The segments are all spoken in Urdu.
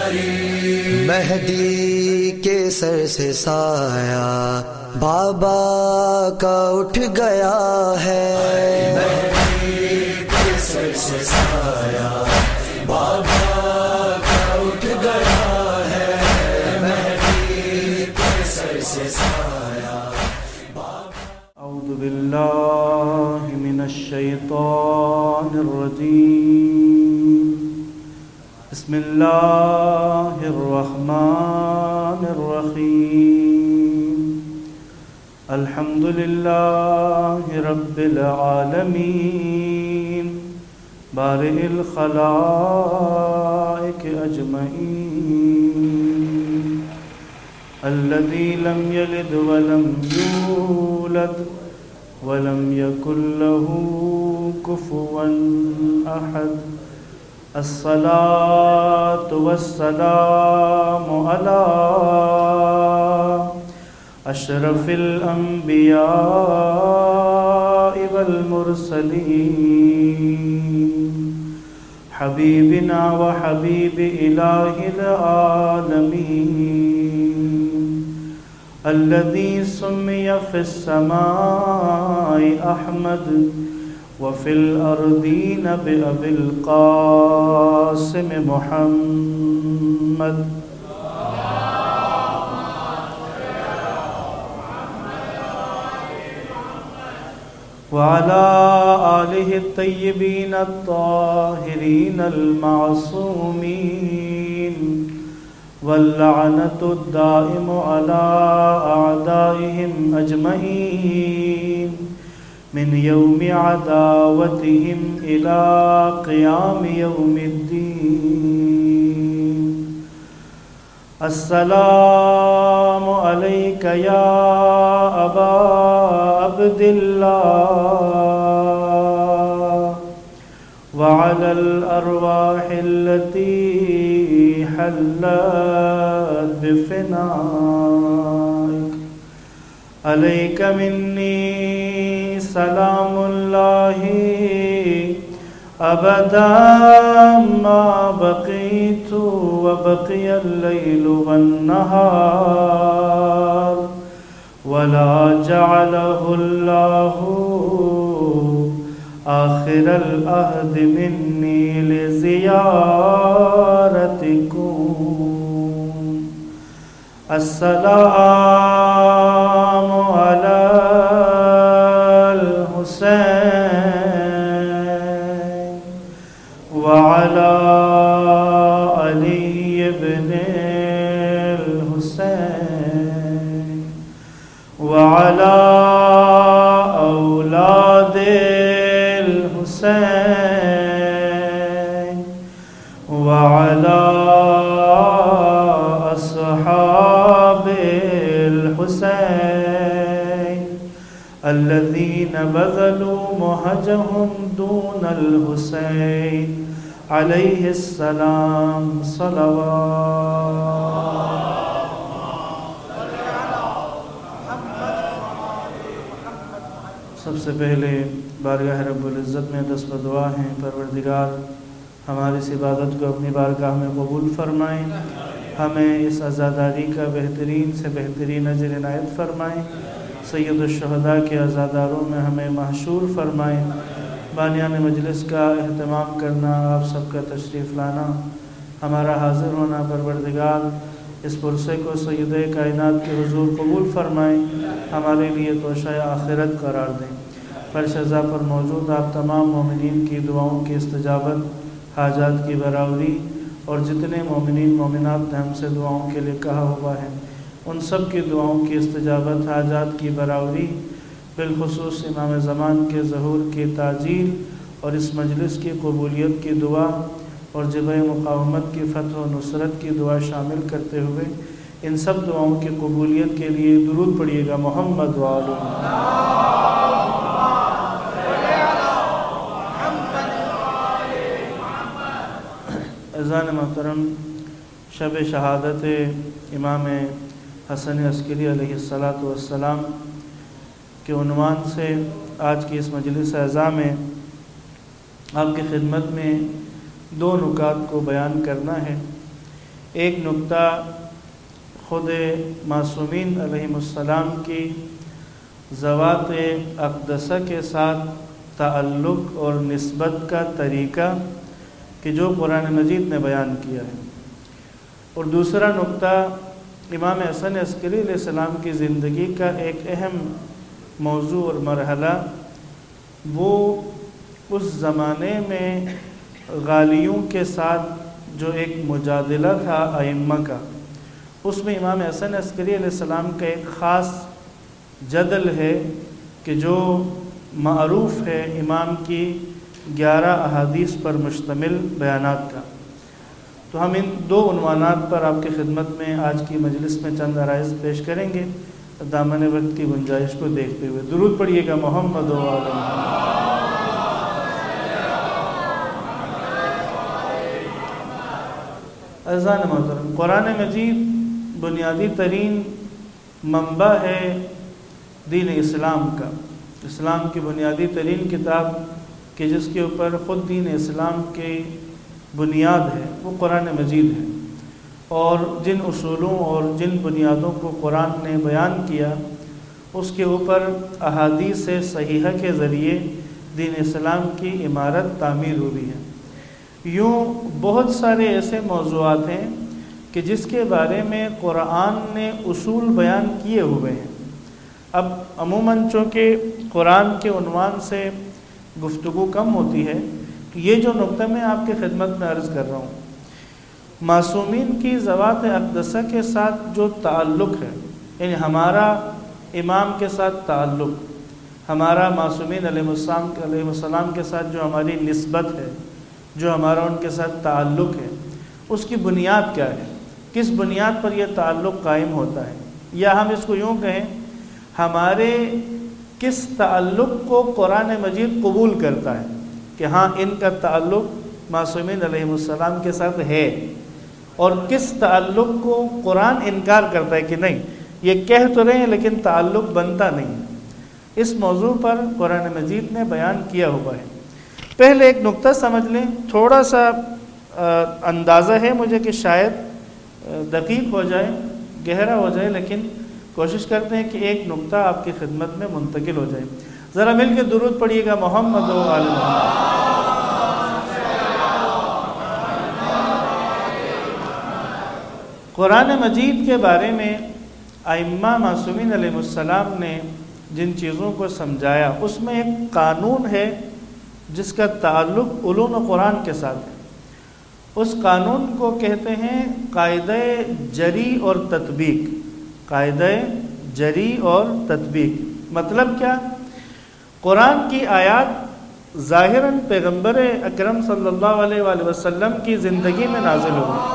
مہدی کے سر سے سایہ بابا کا اٹھ گیا ہے، مہدی کے سر سے سایہ بابا کا اٹھ گیا ہے، مہدی کے سر سے سایہ بابا۔ اعوذ باللہ من الشیطان الرجیم، بسم اللہ الرحمن الرحیم، الحمد للہ رب العالمین، بارئ الخلائق اجمعین، الذی لم یلد ولم یولد ولم یکن له کفوا احد، الصلاة والسلام على اشرف الانبیاء والمرسلین، حبیبنا وحبیب الہ العالمین، الذي سمي في السماء أحمد وفي الأرضين بأبي القاسم محمد، وعلى آله الطيبين الطاهرين المعصومين، واللعنة الدائم على أعدائهم أجمعين من يوم عداوتهم إلى قيام يوم الدين، السلام عليك يا أبا عبد الله، وعلى الأرواح التي حلت بفنائك، عليك مني سلام الله أبدا ما بقيت وبقي الليل والنهار، ولا جعله الله آخر العهد مني لزيارتكم، السلام على الحسين وعلى علي بن الحسين وعلى أولاد الحسين وعلى أصحاب الحسين الذين بذلوا مهجهم دون الحسين عليه السلام، صلوات۔ سب سے پہلے بارگاہ رب العزت میں دست دعا ہیں، پروردگار ہماری اس عبادت کو اپنی بارگاہ میں قبول فرمائیں، ہمیں اس عزاداری کا بہترین سے بہترین اجر عنایت فرمائیں، سید الشہداء کے عزاداروں میں ہمیں محشور فرمائیں۔ بانیان مجلس کا اہتمام کرنا، آپ سب کا تشریف لانا، ہمارا حاضر ہونا، پروردگار اس پرسے کو سید کائنات کے حضور قبول فرمائیں، ہمارے لیے توشہ آخرت قرار دیں۔ فرش ازا پر موجود آپ تمام مومنین کی دعاؤں کی استجابت، حاجات کی برآوری، اور جتنے مومنین مومنات نے ہم سے دعاؤں کے لیے کہا ہوا ہے ان سب کی دعاؤں کی استجابت، حاجات کی برآوری، بالخصوص امام زمان کے ظہور کی تعجیل اور اس مجلس کی قبولیت کی دعا اور جبہ مقاومت کی فتح و نصرت کی دعا شامل کرتے ہوئے ان سب دعاؤں کی قبولیت کے لیے درود پڑھیے گا، محمد وآلہ اذان محترم، شب شہادت امام حسن عسکری علیہ السلام کے عنوان سے آج کی اس مجلس اعزاء میں آپ کی خدمت میں دو نکات کو بیان کرنا ہے۔ ایک نقطہ خود معصومین علیہم السلام کی ذوات اقدسہ کے ساتھ تعلق اور نسبت کا طریقہ کہ جو قرآن مجید نے بیان کیا ہے، اور دوسرا نقطہ امام حسن عسکری علیہ السلام کی زندگی کا ایک اہم موضوع اور مرحلہ، وہ اس زمانے میں غالیوں کے ساتھ جو ایک مجادلہ تھا ائمہ کا، اس میں امام حسن عسکری علیہ السلام کا ایک خاص جدل ہے کہ جو معروف ہے امام کی 11 احادیث پر مشتمل بیانات کا۔ تو ہم ان 2 عنوانات پر آپ کی خدمت میں آج کی مجلس میں چند عرائض پیش کریں گے، دامن وقت کی گنجائش کو دیکھتے ہوئے۔ درود پڑھیے گا محمد و آل محمد۔ عزیزان محترم، قرآن مجید بنیادی ترین منبع ہے دین اسلام کا، اسلام کی بنیادی ترین کتاب کہ جس کے اوپر خود دین اسلام کی بنیاد ہے وہ قرآن مجید ہے، اور جن اصولوں اور جن بنیادوں کو قرآن نے بیان کیا اس کے اوپر احادیث صحیحہ کے ذریعے دین اسلام کی عمارت تعمیر ہوئی ہے۔ یوں بہت سارے ایسے موضوعات ہیں کہ جس کے بارے میں قرآن نے اصول بیان کیے ہوئے ہیں۔ اب عموماً چونکہ قرآن کے عنوان سے گفتگو کم ہوتی ہے، یہ جو نقطہ میں آپ کی خدمت میں عرض کر رہا ہوں، معصومین کی ذوات اقدسہ کے ساتھ جو تعلق ہے، یعنی ہمارا امام کے ساتھ تعلق، ہمارا معصومین علیہ السلام کے ساتھ جو ہماری نسبت ہے، جو ہمارا ان کے ساتھ تعلق ہے، اس کی بنیاد کیا ہے، کس بنیاد پر یہ تعلق قائم ہوتا ہے، یا ہم اس کو یوں کہیں ہمارے کس تعلق کو قرآن مجید قبول کرتا ہے کہ ہاں ان کا تعلق معصومین علیہ السلام کے ساتھ ہے، اور کس تعلق کو قرآن انکار کرتا ہے کہ نہیں، یہ کہہ تو رہے ہیں لیکن تعلق بنتا نہیں ہے۔ اس موضوع پر قرآن مجید نے بیان کیا ہوا ہے۔ پہلے ایک نقطہ سمجھ لیں، تھوڑا سا اندازہ ہے مجھے کہ شاید دقیق ہو جائے، گہرا ہو جائے، لیکن کوشش کرتے ہیں کہ ایک نقطہ آپ کی خدمت میں منتقل ہو جائے۔ ذرا مل کے درود پڑھیے گا محمد و آل محمد۔ قرآن مجید کے بارے میں ائمہ معصومین علیہ السلام نے جن چیزوں کو سمجھایا، اس میں ایک قانون ہے جس کا تعلق علوم قرآن کے ساتھ ہے۔ اس قانون کو کہتے ہیں قاعدہ جری اور تطبیق۔ قاعدہ جری اور تطبیق مطلب کیا؟ قرآن کی آیات ظاہراً پیغمبر اکرم صلی اللہ علیہ وآلہ وسلم کی زندگی میں نازل ہوئی۔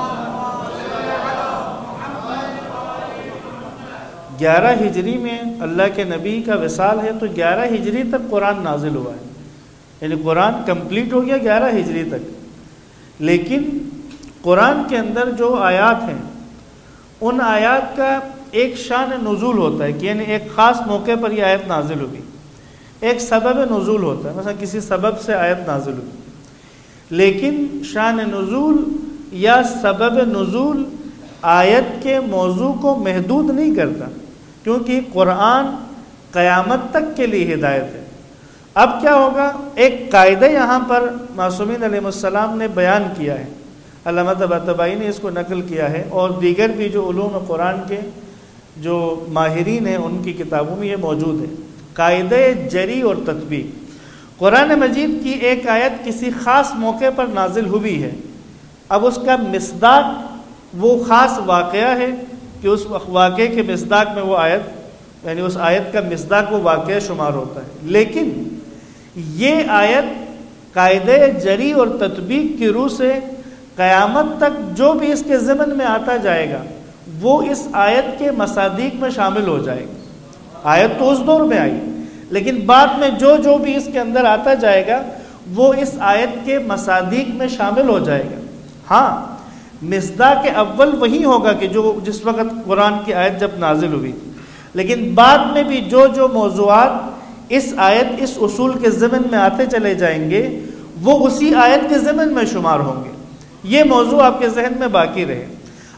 11 ہجری میں اللہ کے نبی کا وصال ہے، تو 11 ہجری تک قرآن نازل ہوا ہے، یعنی قرآن کمپلیٹ ہو گیا 11 ہجری تک۔ لیکن قرآن کے اندر جو آیات ہیں، ان آیات کا ایک شان نزول ہوتا ہے کہ یعنی ایک خاص موقع پر یہ آیت نازل ہوگی، ایک سبب نزول ہوتا ہے، مثلا کسی سبب سے آیت نازل ہوگی۔ لیکن شان نزول یا سبب نزول آیت کے موضوع کو محدود نہیں کرتا، کیونکہ قرآن قیامت تک کے لیے ہدایت ہے۔ اب کیا ہوگا؟ ایک قاعدہ یہاں پر معصومین علیہ السلام نے بیان کیا ہے، علامہ طباطبائی نے اس کو نقل کیا ہے، اور دیگر بھی جو علوم قرآن کے جو ماہرین ہیں ان کی کتابوں میں یہ موجود ہے۔ قاعدہ جری اور تطبیق، قرآن مجید کی ایک آیت کسی خاص موقع پر نازل ہوئی ہے، اب اس کا مصداق وہ خاص واقعہ ہے کہ اس واقعے کے مصداق میں وہ آیت، یعنی اس آیت کا مصداق وہ واقعہ شمار ہوتا ہے۔ لیکن یہ آیت قاعدہ جری اور تطبیق کی روح سے قیامت تک جو بھی اس کے ضمن میں آتا جائے گا وہ اس آیت کے مصادیق میں شامل ہو جائے گا۔ آیت تو اس دور میں آئی، لیکن بعد میں جو بھی اس کے اندر آتا جائے گا وہ اس آیت کے مصادیق میں شامل ہو جائے گا۔ ہاں، مصداق اول وہی ہوگا کہ جس وقت قرآن کی آیت جب نازل ہوئی، لیکن بعد میں بھی جو موضوعات اس آیت اس اصول کے ضمن میں آتے چلے جائیں گے وہ اسی آیت کے ضمن میں شمار ہوں گے۔ یہ موضوع آپ کے ذہن میں باقی رہے۔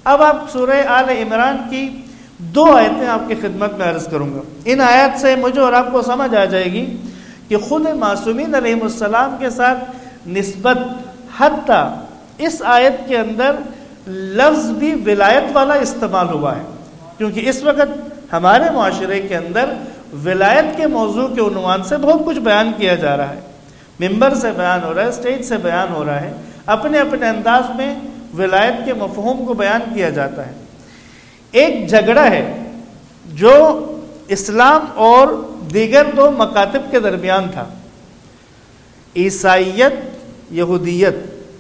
اب آپ سورہ آل عمران کی 2 آیتیں آپ کی خدمت میں عرض کروں گا. ان آیت سے مجھے اور آپ کو سمجھ آ جائے گی کہ خود معصومین علیہ السلام کے ساتھ نسبت، حتیٰ اس آیت کے اندر لفظ بھی ولایت والا استعمال ہوا ہے، کیونکہ اس وقت ہمارے معاشرے کے اندر ولایت کے موضوع کے عنوان سے بہت کچھ بیان کیا جا رہا ہے. ممبر سے بیان ہو رہا ہے، اسٹیج سے بیان ہو رہا ہے، اپنے اپنے انداز میں ولایت کے مفہوم کو بیان کیا جاتا ہے. ایک جھگڑا ہے جو اسلام اور دیگر 2 مکاتب کے درمیان تھا، عیسائیت یہودیت،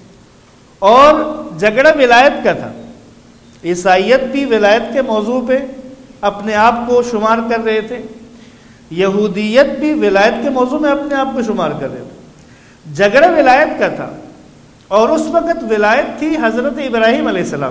اور جھگڑا ولایت کا تھا. عیسائیت بھی ولایت کے موضوع پہ اپنے آپ کو شمار کر رہے تھے، یہودیت بھی ولایت کے موضوع میں اپنے آپ کو شمار کر رہے تھے. جھگڑا ولایت کا تھا، اور اس وقت ولایت تھی حضرت ابراہیم علیہ السلام.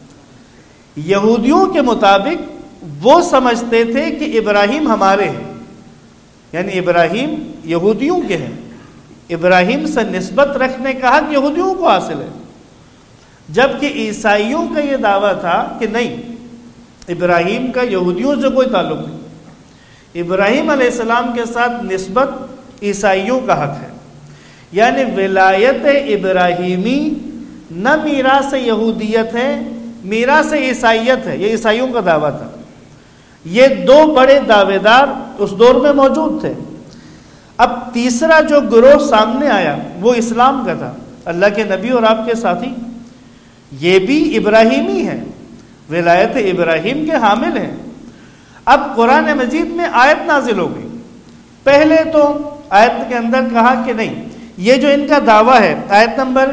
یہودیوں کے مطابق وہ سمجھتے تھے کہ ابراہیم ہمارے ہیں، یعنی ابراہیم یہودیوں کے ہیں. ابراہیم سے نسبت رکھنے کا حق یہودیوں کو حاصل ہے، جبکہ عیسائیوں کا یہ دعویٰ تھا کہ نہیں، ابراہیم کا یہودیوں سے کوئی تعلق نہیں. ابراہیم علیہ السلام کے ساتھ نسبت عیسائیوں کا حق ہے. یعنی ولایت ابراہیمی نہ میراث یہودیت ہے، میراث عیسائیت ہے. یہ عیسائیوں کا دعویٰ تھا. یہ 2 بڑے دعوے دار اس دور میں موجود تھے. اب تیسرا جو گروہ سامنے آیا وہ اسلام کا تھا، اللہ کے نبی اور آپ کے ساتھی. یہ بھی ابراہیمی ہیں، ولایت ابراہیم کے حامل ہیں. اب قرآن مجید میں آیت نازل ہو گئی. پہلے تو آیت کے اندر کہا کہ نہیں، یہ جو ان کا دعویٰ ہے، آیت نمبر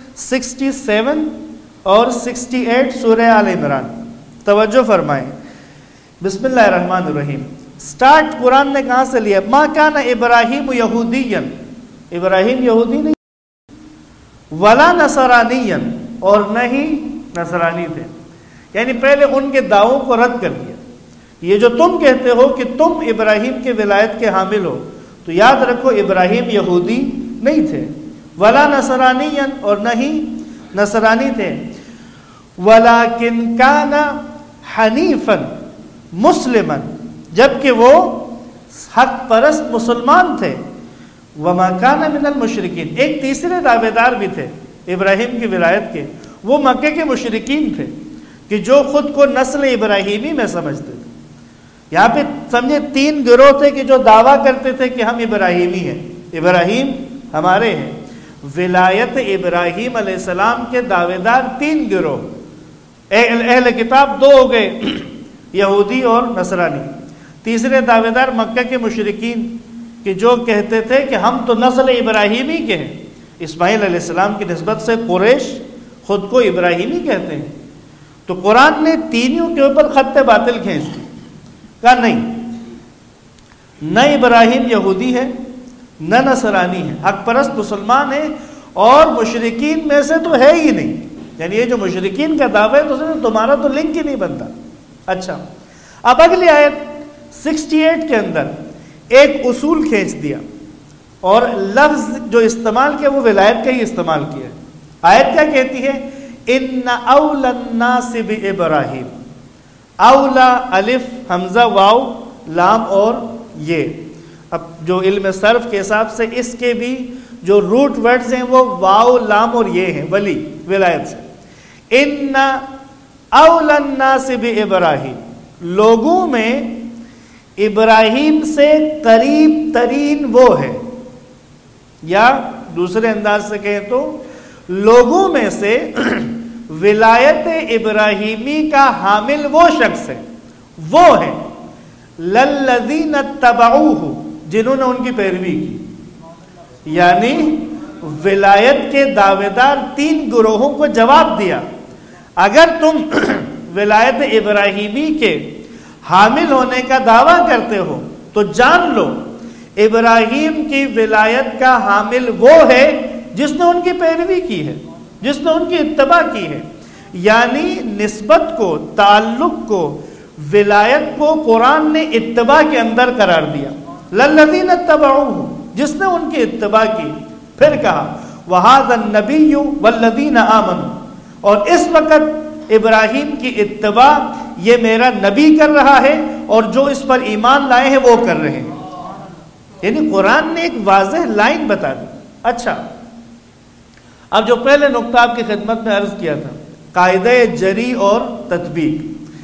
67 اور 68 سورہ آل عمران، توجہ فرمائیں. بسم اللہ الرحمن الرحیم. سٹارٹ قرآن نے کہاں سے لیا؟ ما کان ابراہیم یہودیا، ابراہیم یہودی نہیں، ولا نصرانیا، اور نہ ہی نصرانی تھے. یعنی پہلے ان کے دعووں کو رد کر دیا. یہ جو تم کہتے ہو کہ تم ابراہیم کے ولایت کے حامل ہو، تو یاد رکھو ابراہیم یہودی نہیں تھے، ولا نصرانیا، اور نہ ہی نصرانی تھے. ولیکن کان حنیفا مسلما، جبکہ وہ حق پرست مسلمان تھے. وما کان من المشرکین، ایک تیسرے دعوے دار بھی تھے ابراہیم کی ولایت کے، وہ مکے کے مشرکین تھے کہ جو خود کو نسل ابراہیمی میں سمجھتے تھے. یہاں پہ سمجھے 3 گروہ تھے کہ جو دعویٰ کرتے تھے کہ ہم ابراہیمی ہیں، ابراہیم ہمارے ہیں. ولایت ابراہیم علیہ السلام کے دعوے دار 3 گروہ. اہل کتاب 2 ہو گئے، یہودی اور نصرانی. تیسرے دعوے دار مکہ کے مشرکین کہ جو کہتے تھے کہ ہم تو نسل ابراہیمی کے ہیں. اسماعیل علیہ السلام کی نسبت سے قریش خود کو ابراہیمی کہتے ہیں. تو قرآن نے تینوں کے اوپر خط باطل کھینچ دی. کہا نہیں، نہ ابراہیم یہودی ہے نہ نصرانی ہے، حق پرست مسلمان ہے، اور مشرکین میں سے تو ہے ہی نہیں. یعنی یہ جو مشرکین کا دعویٰ ہے تو تمہارا تو لنک ہی نہیں بنتا. اچھا، اب اگلی آیت 68 کے اندر ایک اصول کھینچ دیا، اور لفظ جو استعمال کیا وہ ولایت کا ہی استعمال کیا. آیت کیا کہتی ہے؟ ان اولا الناس بابراہیم. اولا الف حمزہ واو لام اور یہ. اب جو علم صرف کے حساب سے اس کے بھی جو روٹ ورڈز ہیں وہ واو لام اور یہ ہیں، ولی ولایت سے. ان اولا الناس بابراہیم، لوگوں میں ابراہیم سے قریب ترین وہ ہے، یا دوسرے انداز سے کہیں تو لوگوں میں سے ولایت ابراہیمی کا حامل وہ شخص ہے، وہ ہے للذین اتبعوہ، جنہوں نے ان کی پیروی کی. یعنی ولایت کے دعوے دار 3 گروہوں کو جواب دیا. اگر تم ولایت ابراہیمی کے حامل ہونے کا دعویٰ کرتے ہو تو جان لو ابراہیم کی ولایت کا حامل وہ ہے جس نے ان کی پیروی کی ہے، جس نے ان کی اتباع کی ہے. یعنی نسبت کو، تعلق کو، ولایت کو قرآن نے اتباع کے اندر قرار دیا. للذین اتبعوہ، جس نے ان کی اتباع کی. پھر کہا وَهَذَا النَّبِيُّ وَالَّذِينَ آمَنُوا، اور اس وقت ابراہیم کی اتباع یہ میرا نبی کر رہا ہے اور جو اس پر ایمان لائے ہیں وہ کر رہے ہیں. یعنی قرآن نے ایک واضح لائن بتا دی. اچھا، اب جو پہلے نقطہ آپ کی خدمت میں عرض کیا تھا، قاعدہ جری اور تطبیق.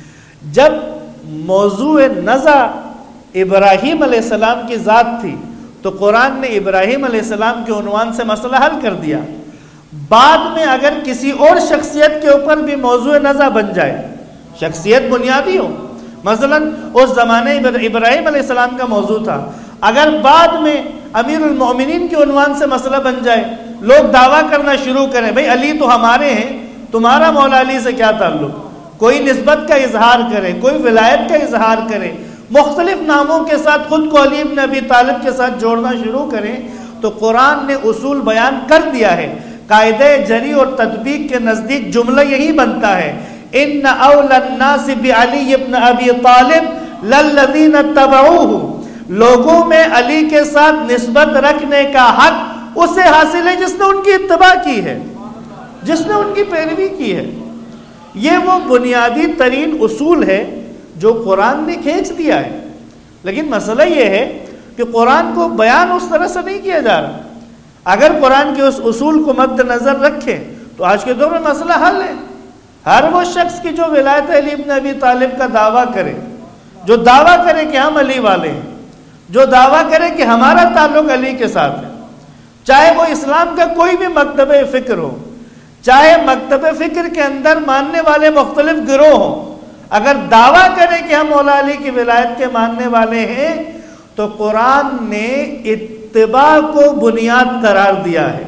جب موضوع نزع ابراہیم علیہ السلام کی ذات تھی تو قرآن نے ابراہیم علیہ السلام کے عنوان سے مسئلہ حل کر دیا. بعد میں اگر کسی اور شخصیت کے اوپر بھی موضوع نزع بن جائے، شخصیت بنیادی ہو، مثلا اس زمانے ابراہیم علیہ السلام کا موضوع تھا، اگر بعد میں امیر المؤمنین کے عنوان سے مسئلہ بن جائے، لوگ دعویٰ کرنا شروع کریں بھئی علی تو ہمارے ہیں، تمہارا مولا علی سے کیا تعلق، کوئی نسبت کا اظہار کرے، کوئی ولایت کا اظہار کرے، مختلف ناموں کے ساتھ خود کو علی ابن ابی طالب کے ساتھ جوڑنا شروع کریں، تو قرآن نے اصول بیان کر دیا ہے. قاعدہ جری اور تطبیق کے نزدیک جملہ یہی بنتا ہے، ان اولی الناس بعلی ابن ابی طالب للذین اتبعوہ. لوگوں میں علی کے ساتھ نسبت رکھنے کا حق اسے حاصل ہے جس نے ان کی اتباع کی ہے، جس نے ان کی پیروی کی ہے. یہ وہ بنیادی ترین اصول ہے جو قرآن نے کھینچ دیا ہے. لیکن مسئلہ یہ ہے کہ قرآن کو بیان اس طرح سے نہیں کیا جا رہا. اگر قرآن کے اس اصول کو مد نظر رکھیں تو آج کے دور میں مسئلہ حل ہے. ہر وہ شخص کی جو ولایت علی ابن ابی طالب کا دعویٰ کرے، جو دعویٰ کرے کہ ہم علی والے ہیں، جو دعویٰ کرے کہ ہمارا تعلق علی کے ساتھ ہے، چاہے وہ اسلام کا کوئی بھی مکتب فکر ہو، چاہے مکتب فکر کے اندر ماننے والے مختلف گروہ ہوں، اگر دعویٰ کرے کہ ہم مولا علی کی ولایت کے ماننے والے ہیں تو قرآن نے اتباع کو بنیاد قرار دیا ہے.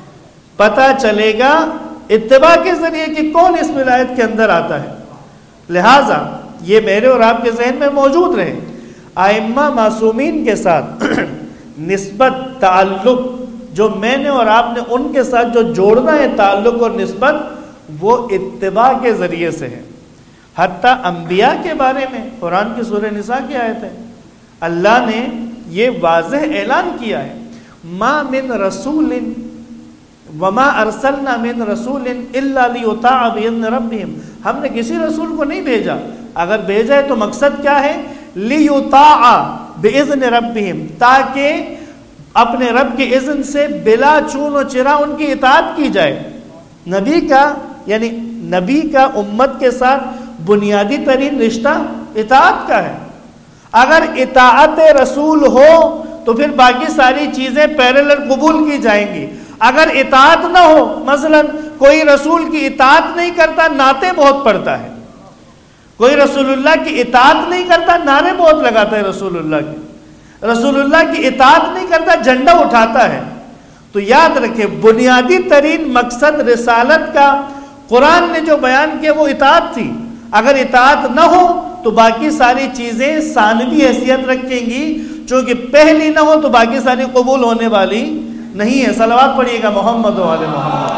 پتہ چلے گا اتباع کے ذریعے کہ کون اس ولایت کے اندر آتا ہے. لہٰذا یہ میرے اور آپ کے ذہن میں موجود رہے، ائمہ معصومین کے ساتھ نسبت، تعلق جو میں نے اور آپ نے ان کے ساتھ جو جوڑنا ہے تعلق اور نسبت، وہ اتباع کے ذریعے سے ہے. حتیٰ انبیاء کے بارے میں قرآن کی سورہ نساء کی آیت ہے، اللہ نے یہ واضح اعلان کیا ہے، ما من رسول وما ارسلنا من رسول الا لیطاع باذن ربهم. ہم نے کسی رسول کو نہیں بھیجا، اگر بھیجا ہے تو مقصد کیا ہے، لیطاع باذن ربهم، تاکہ اپنے رب کے اذن سے بلا چون و چرا ان کی اطاعت کی جائے. نبی کا یعنی نبی کا امت کے ساتھ بنیادی ترین رشتہ اطاعت کا ہے. اگر اطاعت رسول ہو تو پھر باقی ساری چیزیں پیرلل قبول کی جائیں گی. اگر اطاعت نہ ہو، مثلا کوئی رسول کی اطاعت نہیں کرتا، نعتیں بہت پڑھتا ہے، کوئی رسول اللہ کی اطاعت نہیں کرتا، نعرے بہت لگاتا ہے رسول اللہ کی، رسول اللہ کی اطاعت نہیں کرتا، جھنڈا اٹھاتا ہے، تو یاد رکھیں بنیادی ترین مقصد رسالت کا قرآن نے جو بیان کیا وہ اطاعت تھی. اگر اطاعت نہ ہو تو باقی ساری چیزیں ثانوی حیثیت رکھیں گی، چونکہ پہلی نہ ہو تو باقی ساری قبول ہونے والی نہیں ہے. صلوات پڑھیے گا محمد و آل محمد.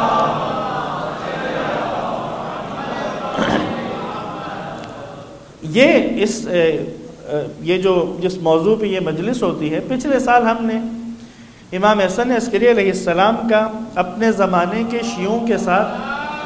یہ جو جس موضوع پہ یہ مجلس ہوتی ہے، پچھلے سال ہم نے امام حسن عسکری علیہ السلام کا اپنے زمانے کے شیعوں کے ساتھ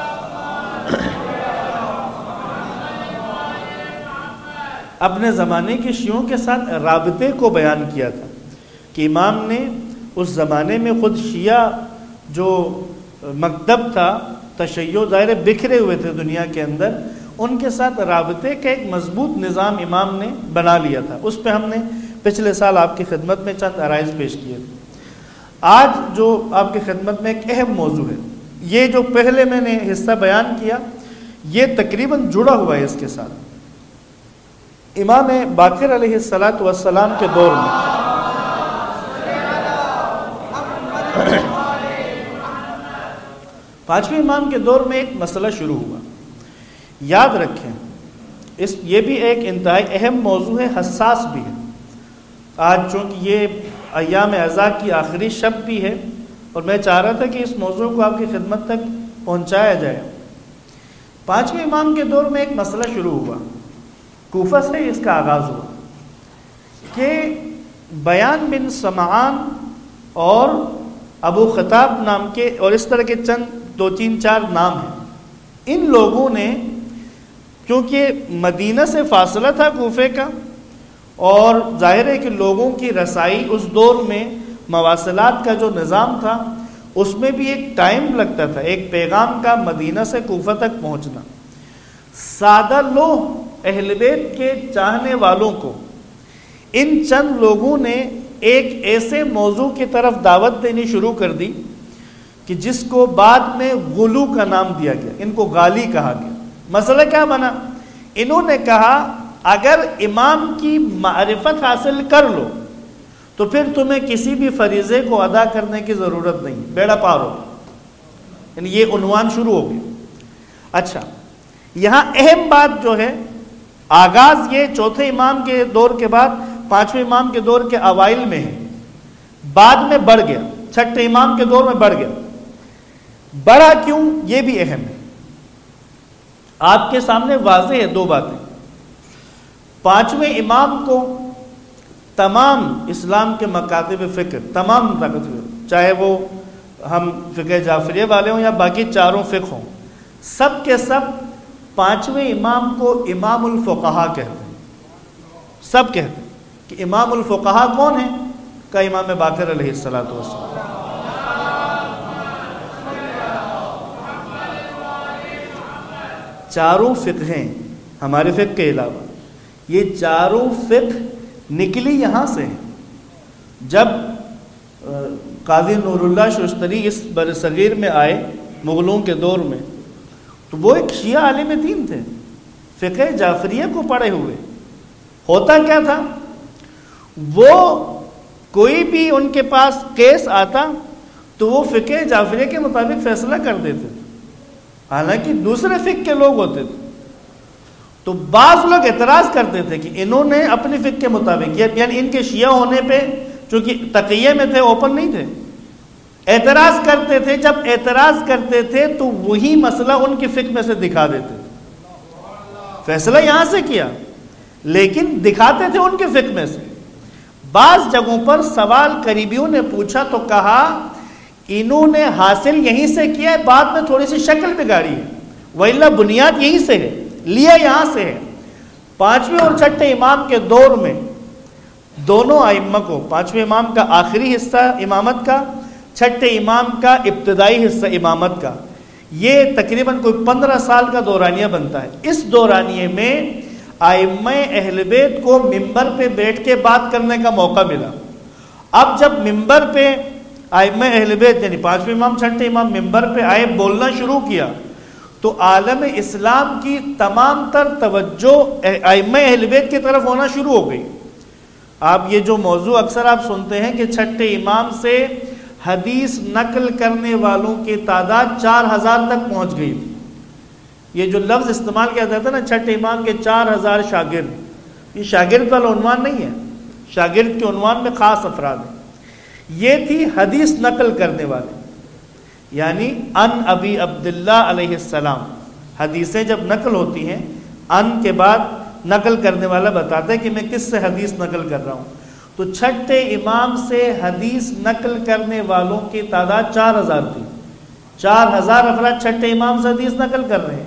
رابطے کو بیان کیا تھا کہ امام نے اس زمانے میں خود شیعہ جو مکتب تھا، تشیع ظاہر بکھرے ہوئے تھے دنیا کے اندر، ان کے ساتھ رابطے کا ایک مضبوط نظام امام نے بنا لیا تھا. اس پہ ہم نے پچھلے سال آپ کی خدمت میں چند عرائض پیش کیے تھے. آج جو آپ کی خدمت میں ایک اہم موضوع ہے، یہ جو پہلے میں نے حصہ بیان کیا یہ تقریباً جڑا ہوا ہے اس کے ساتھ. امام باقر علیہ السلام کے دور میں پانچویں امام کے دور میں ایک مسئلہ شروع ہوا. یاد رکھیں یہ بھی ایک انتہائی اہم موضوع ہے، حساس بھی ہے. آج چونکہ یہ ایام عزا کی آخری شب بھی ہے اور میں چاہ رہا تھا کہ اس موضوع کو آپ کی خدمت تک پہنچایا جائے. پانچویں امام کے دور میں ایک مسئلہ شروع ہوا، کوفہ سے اس کا آغاز ہوا کہ بیان بن سمعان اور ابو خطاب نام کے اور اس طرح کے چند 2-3-4 نام ہیں، ان لوگوں نے کیونکہ مدینہ سے فاصلہ تھا کوفے کا، اور ظاہر ہے کہ لوگوں کی رسائی اس دور میں مواصلات کا جو نظام تھا اس میں بھی ایک ٹائم لگتا تھا، ایک پیغام کا مدینہ سے کوفہ تک پہنچنا۔ سادہ لوگ اہل بیت کے چاہنے والوں کو ان چند لوگوں نے ایک ایسے موضوع کی طرف دعوت دینی شروع کر دی کہ جس کو بعد میں غلو کا نام دیا گیا، ان کو غالی کہا گیا۔ مسئلہ کیا بنا؟ انہوں نے کہا اگر امام کی معرفت حاصل کر لو تو پھر تمہیں کسی بھی فریضے کو ادا کرنے کی ضرورت نہیں، بیڑا پار ہو، یعنی یہ عنوان شروع ہو گیا۔ اچھا، یہاں اہم بات جو ہے، آغاز یہ چوتھے امام کے دور کے بعد پانچویں امام کے دور کے اوائل میں ہے، بعد میں بڑھ گیا، چھٹے امام کے دور میں بڑھ گیا۔ بڑھا کیوں یہ بھی اہم ہے، آپ کے سامنے واضح ہے دو باتیں۔ پانچویں امام کو تمام اسلام کے مکاتب فکر، تمام چاہے وہ ہم فقہ جعفریہ والے ہوں یا باقی چاروں فقہ ہوں، سب کے سب پانچویں امام کو امام الفقہا کہتے ہیں۔ سب کہتے ہیں کہ امام الفقہا کون ہے؟ کا امام باقر علیہ السلام۔ چاروں فقہ ہیں ہمارے فقہ کے علاوہ، یہ چاروں فقہ نکلی یہاں سے ہیں۔ جب قاضی نور اللہ شستری اس برصغیر میں آئے مغلوں کے دور میں، تو وہ ایک شیعہ عالم دین تھے، فقہ جعفریہ کو پڑھے ہوئے۔ ہوتا کیا تھا، وہ کوئی بھی ان کے پاس کیس آتا تو وہ فقہ جعفریہ کے مطابق فیصلہ کر دیتے تھے، حالانکہ دوسرے فقہ کے لوگ ہوتے تھے۔ تو بعض لوگ اعتراض کرتے تھے کہ انہوں نے اپنی فقہ کے مطابق، یعنی ان کے شیعہ ہونے پہ چونکہ تقیہ میں تھے، اوپن نہیں تھے، اعتراض کرتے تھے۔ جب اعتراض کرتے تھے تو وہی مسئلہ ان کی فقہ میں سے دکھا دیتے تھے، فیصلہ یہاں سے کیا لیکن دکھاتے تھے ان کے فقہ میں سے۔ بعض جگہوں پر سوال قریبیوں نے پوچھا تو کہا انہوں نے حاصل یہیں سے کیا ہے، بعد میں تھوڑی سی شکل بگاڑی ہے، وإلا بنیاد یہیں سے ہے، لیا یہاں سے ہے۔ پانچویں اور چھٹے امام کے دور میں دونوں ائمہ کو، پانچویں امام کا آخری حصہ امامت کا، چھٹے امام کا ابتدائی حصہ امامت کا، یہ تقریباً کوئی 15 سال کا دورانیہ بنتا ہے۔ اس دورانیے میں ائمہ اہل بیت کو ممبر پہ بیٹھ کے بات کرنے کا موقع ملا۔ اب جب ممبر پہ ائمہ اہل بیت یعنی پانچویں امام چھٹے امام ممبر پہ آئے، بولنا شروع کیا، تو عالم اسلام کی تمام تر توجہ ائمہ اہل بیت کی طرف ہونا شروع ہو گئی۔ آپ یہ جو موضوع اکثر آپ سنتے ہیں کہ چھٹے امام سے حدیث نقل کرنے والوں کی تعداد 4000 تک پہنچ گئی تھی۔ یہ جو لفظ استعمال کیا جاتا ہے نا، چھٹے امام کے 4000 شاگرد، یہ شاگرد والا عنوان نہیں ہے، شاگرد کے عنوان میں خاص افراد ہیں۔ یہ تھی حدیث نقل کرنے والے، یعنی ان ابی عبداللہ علیہ السلام، حدیثیں جب نقل ہوتی ہیں ان کے بعد نقل کرنے والا بتاتا ہے کہ میں کس سے حدیث نقل کر رہا ہوں، تو چھٹے امام سے حدیث نقل کرنے والوں کی تعداد 4000 تھی۔ 4000 افراد چھٹے امام سے حدیث نقل کر رہے ہیں۔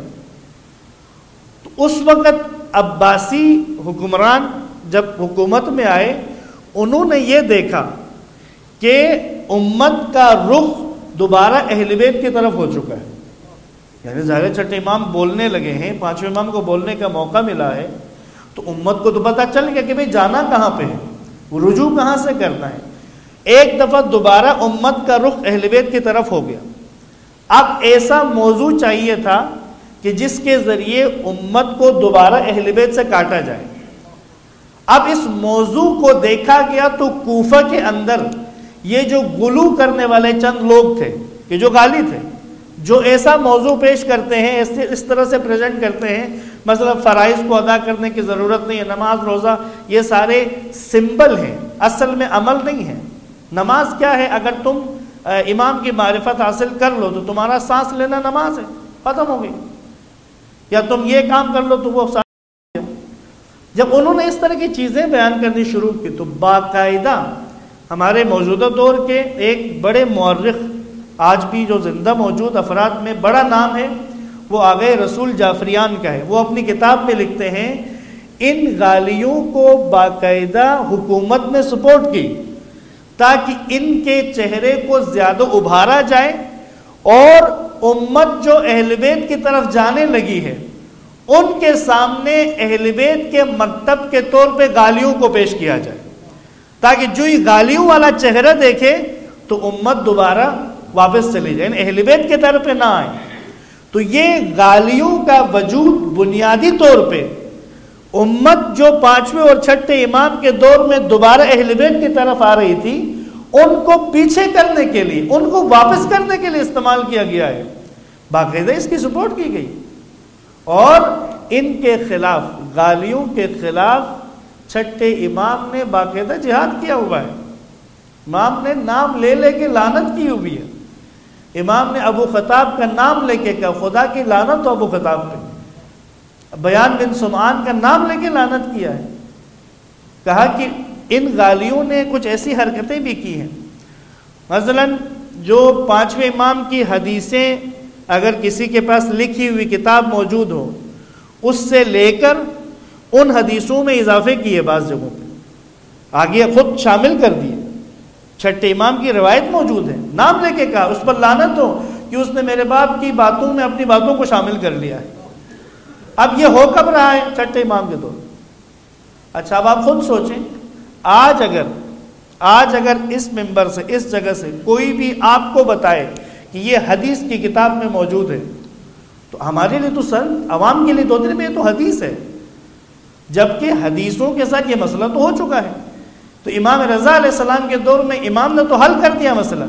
تو اس وقت عباسی حکمران جب حکومت میں آئے، انہوں نے یہ دیکھا کہ امت کا رخ دوبارہ اہل بیت کی طرف ہو چکا ہے، یعنی ظاہر چھٹے امام بولنے لگے ہیں، پانچویں امام کو بولنے کا موقع ملا ہے، تو امت کو تو پتہ چل گیا کہ بھئی جانا کہاں پہ ہے، رجوع کہاں سے کرنا ہے۔ ایک دفعہ دوبارہ امت کا رخ اہل بیت کی طرف ہو گیا۔ اب ایسا موضوع چاہیے تھا کہ جس کے ذریعے امت کو دوبارہ اہل بیت سے کاٹا جائے۔ اب اس موضوع کو دیکھا گیا تو کوفہ کے اندر یہ جو غلو کرنے والے چند لوگ تھے کہ جو غالی تھے، جو ایسا موضوع پیش کرتے ہیں، اس طرح سے پریزنٹ کرتے ہیں، مثلا فرائض کو ادا کرنے کی ضرورت نہیں ہے، نماز روزہ یہ سارے سمبل ہیں، اصل میں عمل نہیں ہے۔ نماز کیا ہے؟ اگر تم امام کی معرفت حاصل کر لو تو تمہارا سانس لینا نماز ہے، ختم ہو گئی، یا تم یہ کام کر لو تو وہ سانس۔ جب انہوں نے اس طرح کی چیزیں بیان کرنی شروع کی تو باقاعدہ ہمارے موجودہ دور کے ایک بڑے مورخ، آج بھی جو زندہ موجود افراد میں بڑا نام ہے، وہ آغا رسول جعفریان کا ہے۔ وہ اپنی کتاب میں لکھتے ہیں ان غالیوں کو باقاعدہ حکومت نے سپورٹ کی تاکہ ان کے چہرے کو زیادہ ابھارا جائے اور امت جو اہل بیت کی طرف جانے لگی ہے ان کے سامنے اہل بیت کے مکتب کے طور پہ غالیوں کو پیش کیا جائے، تاکہ جو یہ غالیوں والا چہرہ دیکھے تو امت دوبارہ واپس چلی جائے، اہل بیت کے طرف پہ نہ آئے۔ تو یہ غالیوں کا وجود بنیادی طور پہ امت جو 5ویں اور 6ٹھے امام کے دور میں دوبارہ اہل بیت کی طرف آ رہی تھی ان کو پیچھے کرنے کے لیے، ان کو واپس کرنے کے لیے استعمال کیا گیا ہے، باقاعدہ اس کی سپورٹ کی گئی۔ اور ان کے خلاف، غالیوں کے خلاف 6ٹھے امام نے باقاعدہ جہاد کیا ہوا ہے۔ امام نے نام لے لے کے لعنت کی ہوئی ہے۔ امام نے ابو خطاب کا نام لے کے کہا خدا کی لعنت ہو ابو خطاب پہ۔ بیان بن سمعان کا نام لے کے لعنت کیا ہے، کہا کہ ان غالیوں نے کچھ ایسی حرکتیں بھی کی ہیں، مثلا جو 5ویں امام کی حدیثیں اگر کسی کے پاس لکھی ہوئی کتاب موجود ہو اس سے لے کر ان حدیثوں میں اضافے کیے، بعض جگہوں پہ آگے خود شامل کر دیے۔ 6ٹھے امام کی روایت موجود ہے، نام لے کے کہا اس پر لعنت ہو کہ اس نے میرے باپ کی باتوں میں اپنی باتوں کو شامل کر لیا ہے۔ اب یہ ہو کب رہا ہے؟ 6ٹھے امام کے دور۔ اچھا اب آپ خود سوچیں، آج اگر اس منبر سے، اس جگہ سے کوئی بھی آپ کو بتائے کہ یہ حدیث کی کتاب میں موجود ہے تو ہمارے لیے تو سر عوام کے لیے تو دن میں یہ تو حدیث ہے، جبکہ حدیثوں کے ساتھ یہ مسئلہ تو ہو چکا ہے۔ تو امام رضا علیہ السلام کے دور میں امام نے تو حل کر دیا مسئلہ۔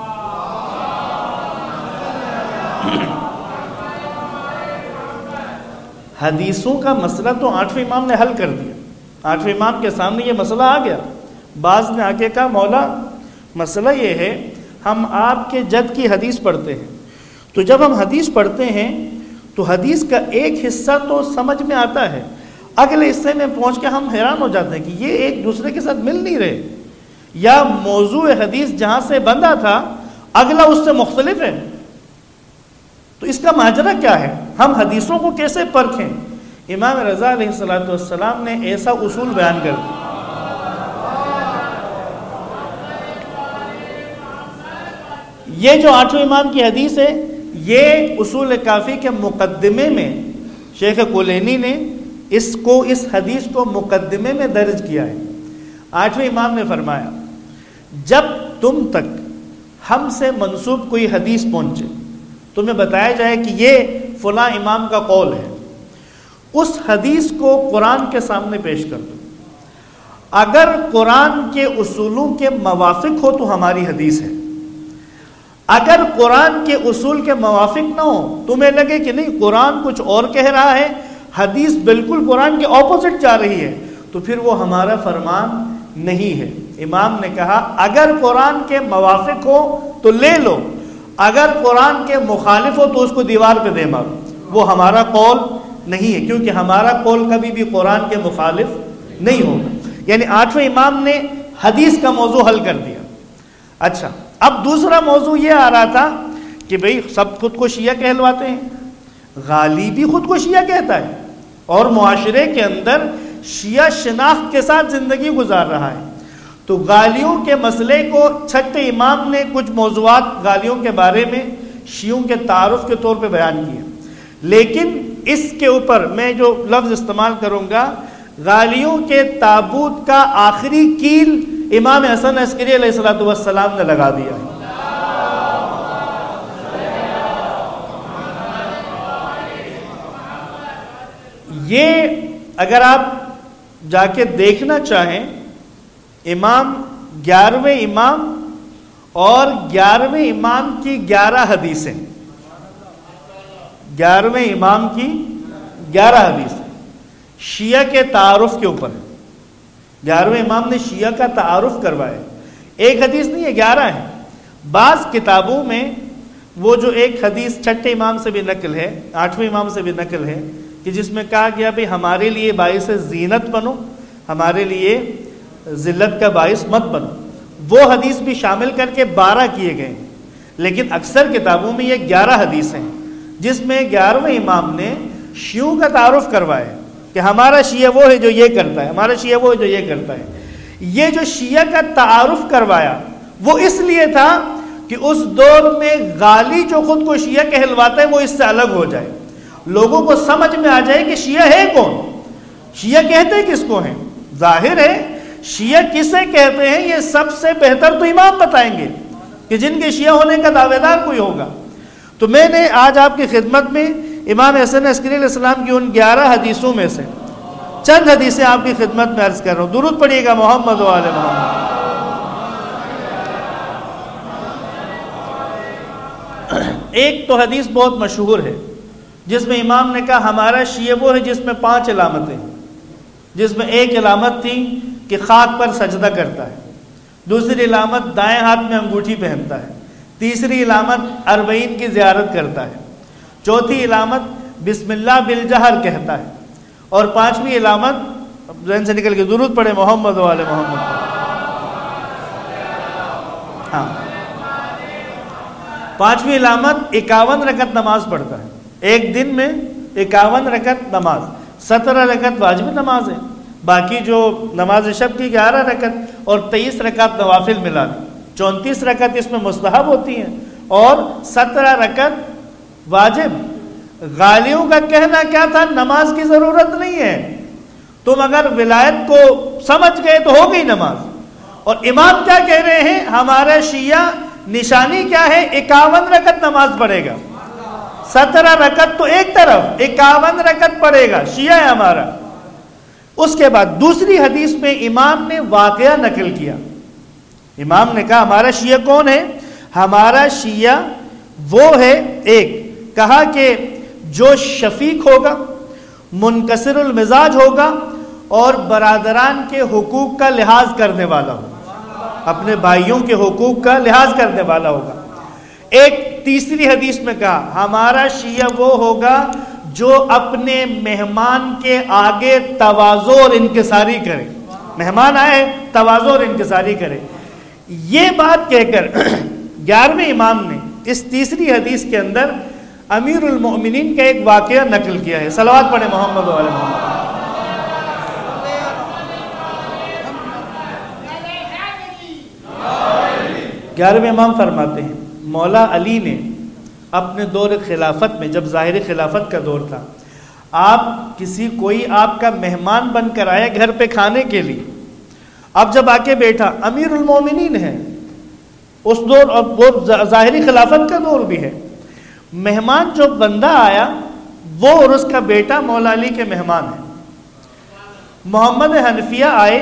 حدیثوں کا مسئلہ تو 8ویں امام نے حل کر دیا۔ 8ویں امام کے سامنے یہ مسئلہ آ گیا۔ بعض نے آ کے کہا مولا مسئلہ یہ ہے ہم آپ کے جد کی حدیث پڑھتے ہیں، تو جب ہم حدیث پڑھتے ہیں تو حدیث کا ایک حصہ تو سمجھ میں آتا ہے، اگلے حصے میں پہنچ کے ہم حیران ہو جاتے ہیں کہ یہ ایک دوسرے کے ساتھ مل نہیں رہے، یا موضوع حدیث جہاں سے بندہ تھا اگلا اس سے مختلف ہے۔ تو اس کا ماجرا کیا ہے؟ ہم حدیثوں کو کیسے پرکھیں؟ امام رضا علیہ السلام نے ایسا اصول بیان کر دیا۔ یہ جو 8ویں امام کی حدیث ہے یہ اصول کافی کے مقدمے میں شیخ کلینی نے اس حدیث کو مقدمے میں درج کیا ہے۔ 8ویں امام نے فرمایا جب تم تک ہم سے منسوب کوئی حدیث پہنچے، تمہیں بتایا جائے کہ یہ فلاں امام کا قول ہے، اس حدیث کو قرآن کے سامنے پیش کر دو، اگر قرآن کے اصولوں کے موافق ہو تو ہماری حدیث ہے، اگر قرآن کے اصول کے موافق نہ ہو، تمہیں لگے کہ نہیں قرآن کچھ اور کہہ رہا ہے، حدیث بالکل قرآن کے اپوزٹ جا رہی ہے، تو پھر وہ ہمارا فرمان نہیں ہے۔ امام نے کہا اگر قرآن کے موافق ہو تو لے لو، اگر قرآن کے مخالف ہو تو اس کو دیوار پہ دے مارو، وہ ہمارا قول نہیں ہے، کیونکہ ہمارا قول کبھی بھی قرآن کے مخالف نہیں ہوگا۔ یعنی 8ویں امام نے حدیث کا موضوع حل کر دیا۔ اچھا اب دوسرا موضوع یہ آ رہا تھا کہ بھئی سب خود کو شیعہ کہلواتے ہیں، غالی بھی خود کو شیعہ کہتا ہے اور معاشرے کے اندر شیعہ شناخت کے ساتھ زندگی گزار رہا ہے، تو غالیوں کے مسئلے کو 6ٹھے امام نے کچھ موضوعات غالیوں کے بارے میں شیعوں کے تعارف کے طور پہ بیان کیے، لیکن اس کے اوپر میں جو لفظ استعمال کروں گا، غالیوں کے تابوت کا آخری کیل امام حسن عسکری علیہ السلام نے لگا دیا ہے۔ یہ اگر آپ جا کے دیکھنا چاہیں، امام 11ویں امام اور 11ویں امام کی 11 حدیثیں، 11ویں امام کی 11 حدیثیں شیعہ کے تعارف کے اوپر ہے۔ 11ویں امام نے شیعہ کا تعارف کروایا، ایک حدیث نہیں ہے 11 ہیں۔ بعض کتابوں میں وہ جو ایک حدیث 6ٹھے امام سے بھی نقل ہے، 8ویں امام سے بھی نقل ہے، کہ جس میں کہا گیا بھئی ہمارے لیے باعث زینت بنو، ہمارے لیے ذلت کا باعث مت بنو، وہ حدیث بھی شامل کر کے 12 کیے گئے، لیکن اکثر کتابوں میں یہ 11 حدیث ہیں۔ جس میں 11ویں امام نے شیعوں کا تعارف کروایا کہ ہمارا شیعہ وہ ہے جو یہ کرتا ہے، ہمارا شیعہ وہ ہے جو یہ کرتا ہے۔ یہ جو شیعہ کا تعارف کروایا وہ اس لیے تھا کہ اس دور میں غالی جو خود کو شیعہ کہلواتا ہے وہ اس سے الگ ہو جائے، لوگوں کو سمجھ میں آ جائے کہ شیعہ ہے کون، شیعہ کہتے کس کو ہیں۔ ظاہر ہے شیعہ کسے کہتے ہیں یہ سب سے بہتر تو امام بتائیں گے کہ جن کے شیعہ ہونے کا دعوے دار کوئی ہوگا۔ تو میں نے آج آپ کی خدمت میں امام حسن عسکری علیہ السلام کی ان 11 حدیثوں میں سے چند حدیثیں آپ کی خدمت میں عرض کر رہا ہوں۔ درود پڑھیے گا محمد و آل محمد۔ ایک تو حدیث بہت مشہور ہے جس میں امام نے کہا ہمارا شیعہ وہ ہے جس میں 5 علامتیں، جس میں ایک علامت تھی کہ خاک پر سجدہ کرتا ہے، دوسری علامت دائیں ہاتھ میں انگوٹھی پہنتا ہے، تیسری علامت 40 کی زیارت کرتا ہے، چوتھی علامت بسم اللہ بالجہر کہتا ہے، اور 5ویں علامت ذہن سے نکل کے درود پڑھے محمد و آل محمد۔ ہاں 5ویں علامت 51 رکعت نماز پڑھتا ہے، ایک دن میں 51 رکعت نماز، 17 رکعت واجب نماز ہے، باقی جو نماز شب کی 11 رکعت اور 23 رکعت نوافل ملا دی، 34 رکعت اس میں مستحب ہوتی ہیں اور 17 رکعت واجب۔ غالیوں کا کہنا کیا تھا؟ نماز کی ضرورت نہیں ہے، تم اگر ولایت کو سمجھ گئے تو ہو گئی نماز۔ اور امام کیا کہہ رہے ہیں؟ ہمارا شیعہ نشانی کیا ہے؟ 51 رکعت نماز پڑھے گا، 17 رکعت تو ایک طرف، 51 رکعت پڑھے گا، شیعہ ہے ہمارا۔ اس کے بعد دوسری حدیث میں امام نے واقعہ نقل کیا، امام نے کہا ہمارا شیعہ کون ہے؟ ہمارا شیعہ وہ ہے، ایک کہا کہ جو شفیق ہوگا، منکسر المزاج ہوگا اور برادران کے حقوق کا لحاظ کرنے والا ہوگا، اپنے بھائیوں کے حقوق کا لحاظ کرنے والا ہوگا۔ ایک تیسری حدیث میں کہا ہمارا شیعہ وہ ہوگا جو اپنے مہمان کے آگے تواضع اور انکساری کرے، مہمان آئے تواضع اور انکساری کرے۔ یہ بات کہہ کر 11ویں امام نے اس تیسری حدیث کے اندر امیر المؤمنین کا ایک واقعہ نقل کیا ہے۔ صلوات پڑھیں محمد و آل محمد۔ 11ویں امام فرماتے ہیں مولا علی نے اپنے دور خلافت میں، جب ظاہر خلافت کا دور تھا، کوئی آپ کا مہمان بن کر آیا گھر پہ کھانے کے لیے، اب جب آ کے بیٹھا، امیر المومنین ہے اس دور، اور وہ ظاہری خلافت کا دور بھی ہے، مہمان جو بندہ آیا وہ اور اس کا بیٹا مولا علی کے مہمان ہیں۔ محمد حنفیہ آئے،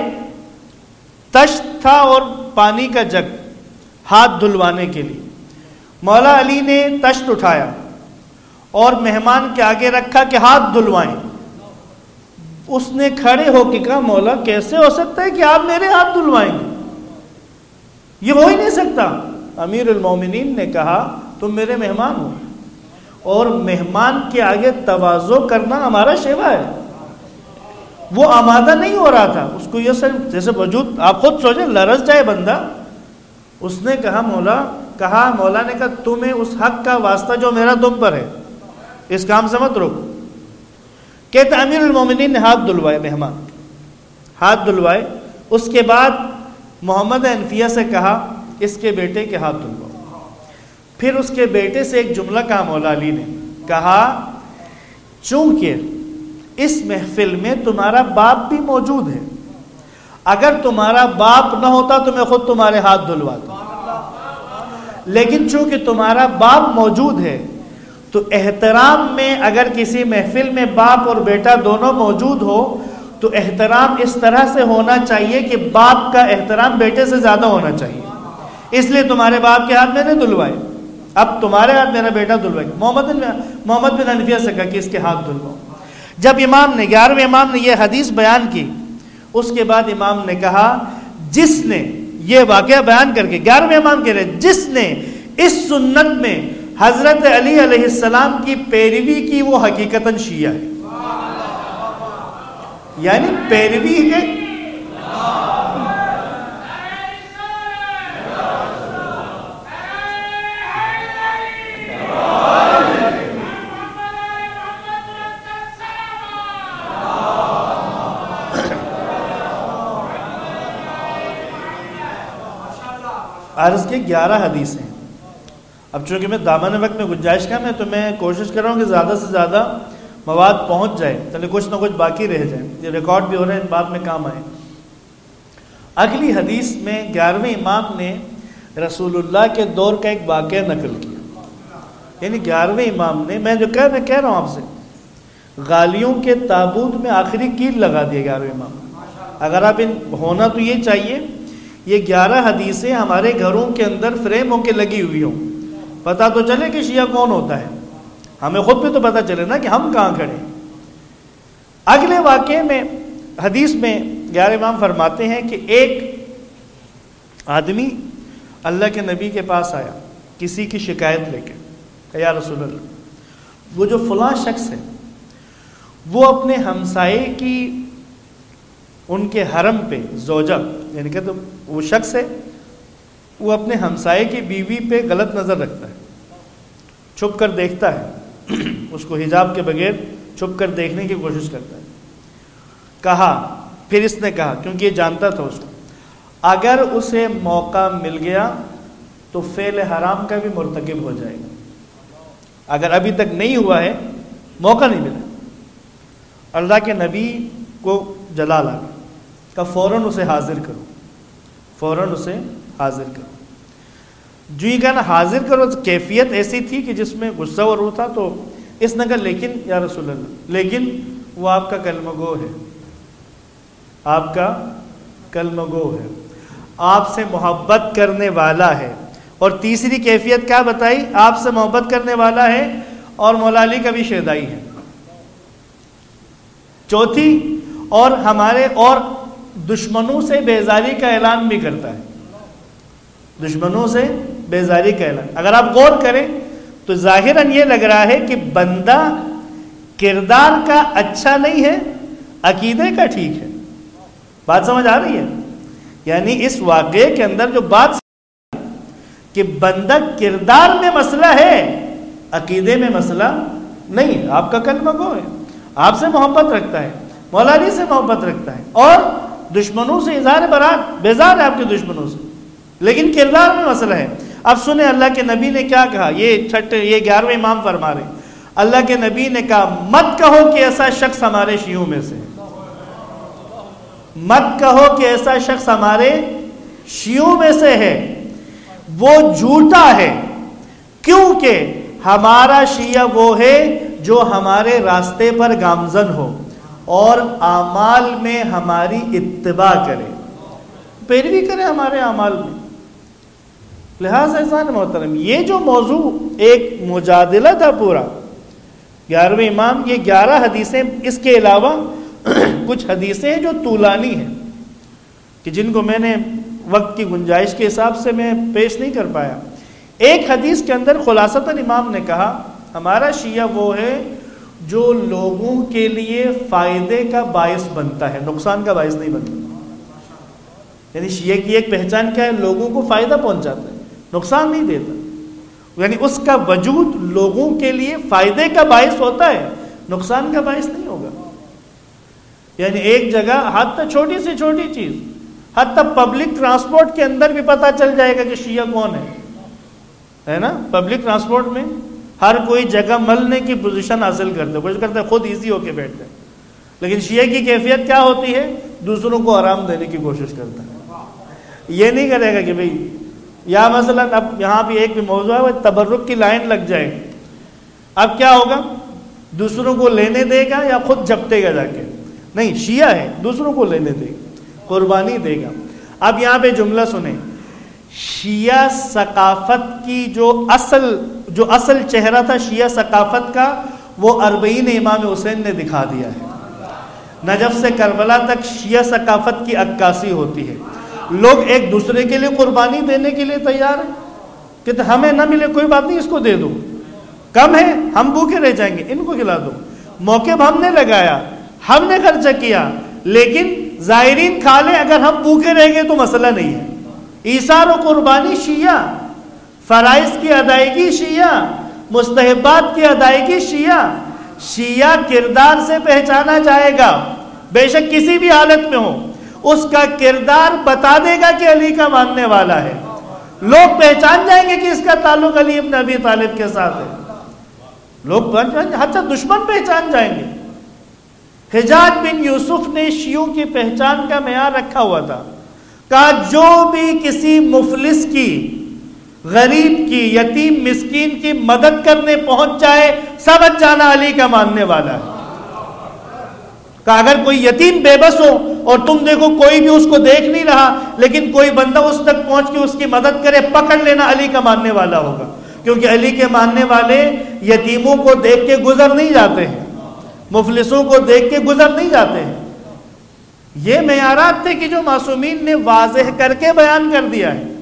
تشت تھا اور پانی کا جگ ہاتھ دھلوانے کے لیے، مولا علی نے تشت اٹھایا اور مہمان کے آگے رکھا کہ ہاتھ دھلوائیں۔ اس نے کھڑے ہو کے کہا مولا کیسے ہو سکتا ہے کہ آپ میرے ہاتھ دھلوائیں گے، یہ ہو ہی نہیں سکتا۔ امیر المومنین نے کہا تم میرے مہمان ہو اور مہمان کے آگے تواضع کرنا ہمارا شیوا ہے۔ وہ آمادہ نہیں ہو رہا تھا، اس کو یہ سر جیسے وجود آپ خود سوچیں لرز جائے بندہ۔ اس نے کہا مولا نے کہا تمہیں اس حق کا واسطہ جو میرا تم پر ہے، اس کام سے مت روکو۔ کہتے امیر المومنین نے ہاتھ دھلوائے، مہمان ہاتھ دھلوائے، اس کے بعد محمد حنفیہ سے کہا اس کے بیٹے کے ہاتھ دھلواؤ۔ پھر اس کے بیٹے سے ایک جملہ کہا مولا علی نے، کہا چونکہ اس محفل میں تمہارا باپ بھی موجود ہے، اگر تمہارا باپ نہ ہوتا تو میں خود تمہارے ہاتھ دھلواتا، لیکن چونکہ تمہارا باپ موجود ہے تو احترام میں اگر کسی محفل میں باپ اور بیٹا دونوں موجود ہو تو احترام اس طرح سے ہونا چاہیے کہ باپ کا احترام بیٹے سے زیادہ ہونا چاہیے، اس لیے تمہارے باپ کے ہاتھ میں نے دھلوائے، اب تمہارے ہاتھ میرا بیٹا دھلوائے۔ محمد بن حنفیہ سے کہا کہ اس کے ہاتھ دھلواؤ۔ جب امام نے 11ویں امام نے یہ حدیث بیان کی، اس کے بعد امام نے کہا جس نے یہ واقعہ بیان کر کے 11ویں امام کہہ رہے جس نے اس سنت میں حضرت علی علیہ السلام کی پیروی کی وہ حقیقتاً شیعہ ہے، یعنی پیروی کے عرض کے 11 حدیثیں. اب چونکہ میں دامن وقت میں گنجائش کم ہے تو میں کوشش کر رہا ہوں کہ زیادہ سے زیادہ مواد پہنچ جائے، چلے کچھ نہ کچھ باقی رہ جائے. یہ ریکارڈ بھی ہو رہے ہیں، بعد میں کام آئے. اگلی حدیث میں 11ویں امام نے رسول اللہ کے دور کا ایک واقعہ نقل کیا. یعنی 11ویں امام نے، میں کہہ رہا ہوں آپ سے، غالیوں کے تابوت میں آخری کیل لگا دیا 11ویں امام. اگر آپ ہونا تو یہ چاہیے یہ 11 حدیثیں ہمارے گھروں کے اندر فریم ہو کے لگی ہوئی ہوں، پتہ تو چلے کہ شیعہ کون ہوتا ہے، ہمیں خود بھی تو پتہ چلے نا کہ ہم کہاں کھڑے. اگلے واقعے میں حدیث میں 11 امام فرماتے ہیں کہ ایک آدمی اللہ کے نبی کے پاس آیا کسی کی شکایت لے کے، کہ یا رسول اللہ، وہ جو فلاں شخص ہے وہ اپنے ہمسائے کی، ان کے حرم پہ زوجہ، یعنی کہ تو وہ شخص ہے وہ اپنے ہمسائے کی بیوی پہ غلط نظر رکھتا ہے، چھپ کر دیکھتا ہے، اس کو حجاب کے بغیر چھپ کر دیکھنے کی کوشش کرتا ہے. کہا، پھر اس نے کہا، کیونکہ یہ جانتا تھا اس کو، اگر اسے موقع مل گیا تو فعل حرام کا بھی مرتکب ہو جائے گا. اگر ابھی تک نہیں ہوا ہے، موقع نہیں ملا. اللہ کے نبی کو جلال آ گیا، کہ فوراً اسے حاضر کرو، فوراً اسے حاضر کرو. جو یہ کہنا حاضر کرو، کیفیت ایسی تھی کہ جس میں غصہ اور روح تھا. تو اس نے کہا لیکن یا رسول اللہ، لیکن وہ آپ کا کلمہ گو ہے، آپ کا کلمہ گو ہے، آپ سے محبت کرنے والا ہے. اور تیسری کیفیت کیا بتائی؟ آپ سے محبت کرنے والا ہے اور مولا علی کا بھی شیدائی ہے. چوتھی، اور ہمارے اور دشمنوں سے بیزاری کا اعلان بھی کرتا ہے، دشمنوں سے بیزاری کا اعلان. اگر آپ غور کریں تو ظاہراً یہ لگ رہا ہے کہ بندہ کردار کا اچھا نہیں ہے، عقیدے کا ٹھیک ہے. بات سمجھ آ رہی ہے؟ یعنی اس واقعے کے اندر جو بات کہ بندہ کردار میں مسئلہ ہے، عقیدے میں مسئلہ نہیں ہے. آپ کا کلمہ گو ہے، آپ سے محبت رکھتا ہے، مولا علی سے محبت رکھتا ہے، اور دشمنوں سے اظہار برات، بیزار ہے آپ کے دشمنوں سے، لیکن کردار میں مسئلہ ہے. اب سنیں اللہ کے نبی نے کیا کہا. یہ 11ویں امام فرما رہے ہیں، اللہ کے نبی نے کہا مت کہو کہ ایسا شخص ہمارے شیعوں میں سے ہے، مت کہو کہ ایسا شخص ہمارے شیعوں میں سے ہے، وہ جھوٹا ہے، کیونکہ ہمارا شیعہ وہ ہے جو ہمارے راستے پر گامزن ہو اور اعمال میں ہماری اتباع کرے، پیروی کرے ہمارے اعمال میں. لہٰذا عزیزان محترم، یہ جو موضوع ایک مجادلہ تھا پورا 11ویں امام، یہ 11 حدیثیں، اس کے علاوہ کچھ حدیثیں جو طولانی ہیں کہ جن کو میں نے وقت کی گنجائش کے حساب سے میں پیش نہیں کر پایا. ایک حدیث کے اندر خلاصتاً امام نے کہا ہمارا شیعہ وہ ہے جو لوگوں کے لیے فائدے کا باعث بنتا ہے، نقصان کا باعث نہیں بنتا. یعنی شیعہ کی ایک پہچان کیا ہے؟ لوگوں کو فائدہ پہنچاتا ہے، نقصان نہیں دیتا. یعنی اس کا وجود لوگوں کے لیے فائدے کا باعث ہوتا ہے، نقصان کا باعث نہیں ہوگا. یعنی ایک جگہ حتی چھوٹی سے چھوٹی چیز، حتی پبلک ٹرانسپورٹ کے اندر بھی پتہ چل جائے گا کہ شیعہ کون ہے نا. پبلک ٹرانسپورٹ میں ہر کوئی جگہ ملنے کی پوزیشن حاصل کرتا ہے، کوشش کرتا ہے خود ایزی ہو کے بیٹھتا ہے. لیکن شیعہ کی کیفیت کیا ہوتی ہے؟ دوسروں کو آرام دینے کی کوشش کرتا ہے. یہ نہیں کرے گا کہ بھئی یا مثلا اب یہاں بھی ایک بھی موضوع ہے، وہ تبرک کی لائن لگ جائے گی، اب کیا ہوگا؟ دوسروں کو لینے دے گا یا خود جھپٹے گا جا کے؟ نہیں، شیعہ ہے دوسروں کو لینے دے گا، قربانی دے گا. اب یہاں پہ جملہ سنیں، شیعہ ثقافت کی جو اصل چہرہ تھا شیعہ ثقافت کا، وہ 40 امام حسین نے دکھا دیا ہے. نجف سے کربلا تک شیعہ ثقافت کی عکاسی ہوتی ہے. لوگ ایک دوسرے کے لیے قربانی دینے کے لیے تیار ہیں کہ ہمیں نہ ملے کوئی بات نہیں، اس کو دے دو، کم ہے ہم بھوکے رہ جائیں گے، ان کو کھلا دو. موقع ہم نے لگایا، ہم نے خرچہ کیا، لیکن زائرین کھا لیں، اگر ہم بھوکے رہ گئے تو مسئلہ نہیں ہے. ایثار و قربانی شیعہ، فرائض کی ادائیگی شیعہ، مستحبات کی ادائیگی شیعہ. شیعہ کردار سے پہچانا جائے گا، بے شک کسی بھی حالت میں ہو، اس کا کردار بتا دے گا کہ علی کا ماننے والا ہے. لوگ پہچان جائیں گے کہ اس کا تعلق علی ابن ابی طالب کے ساتھ ہے. لوگ پہچان جائیں، حتی دشمن پہچان جائیں گے. حجاج بن یوسف نے شیعوں کی پہچان کا معیار رکھا ہوا تھا، کہا جو بھی کسی مفلس کی، غریب کی، یتیم مسکین کی مدد کرنے پہنچ جائے سمجھ جانا علی کا ماننے والا ہے. کہ اگر کوئی یتیم بے بس ہو اور تم دیکھو کوئی بھی اس کو دیکھ نہیں رہا لیکن کوئی بندہ اس تک پہنچ کے اس کی مدد کرے، پکڑ لینا علی کا ماننے والا ہوگا. کیونکہ علی کے ماننے والے یتیموں کو دیکھ کے گزر نہیں جاتے ہیں، مفلسوں کو دیکھ کے گزر نہیں جاتے ہیں. یہ معیارات تھے کہ جو معصومین نے واضح کر کے بیان کر دیا ہے.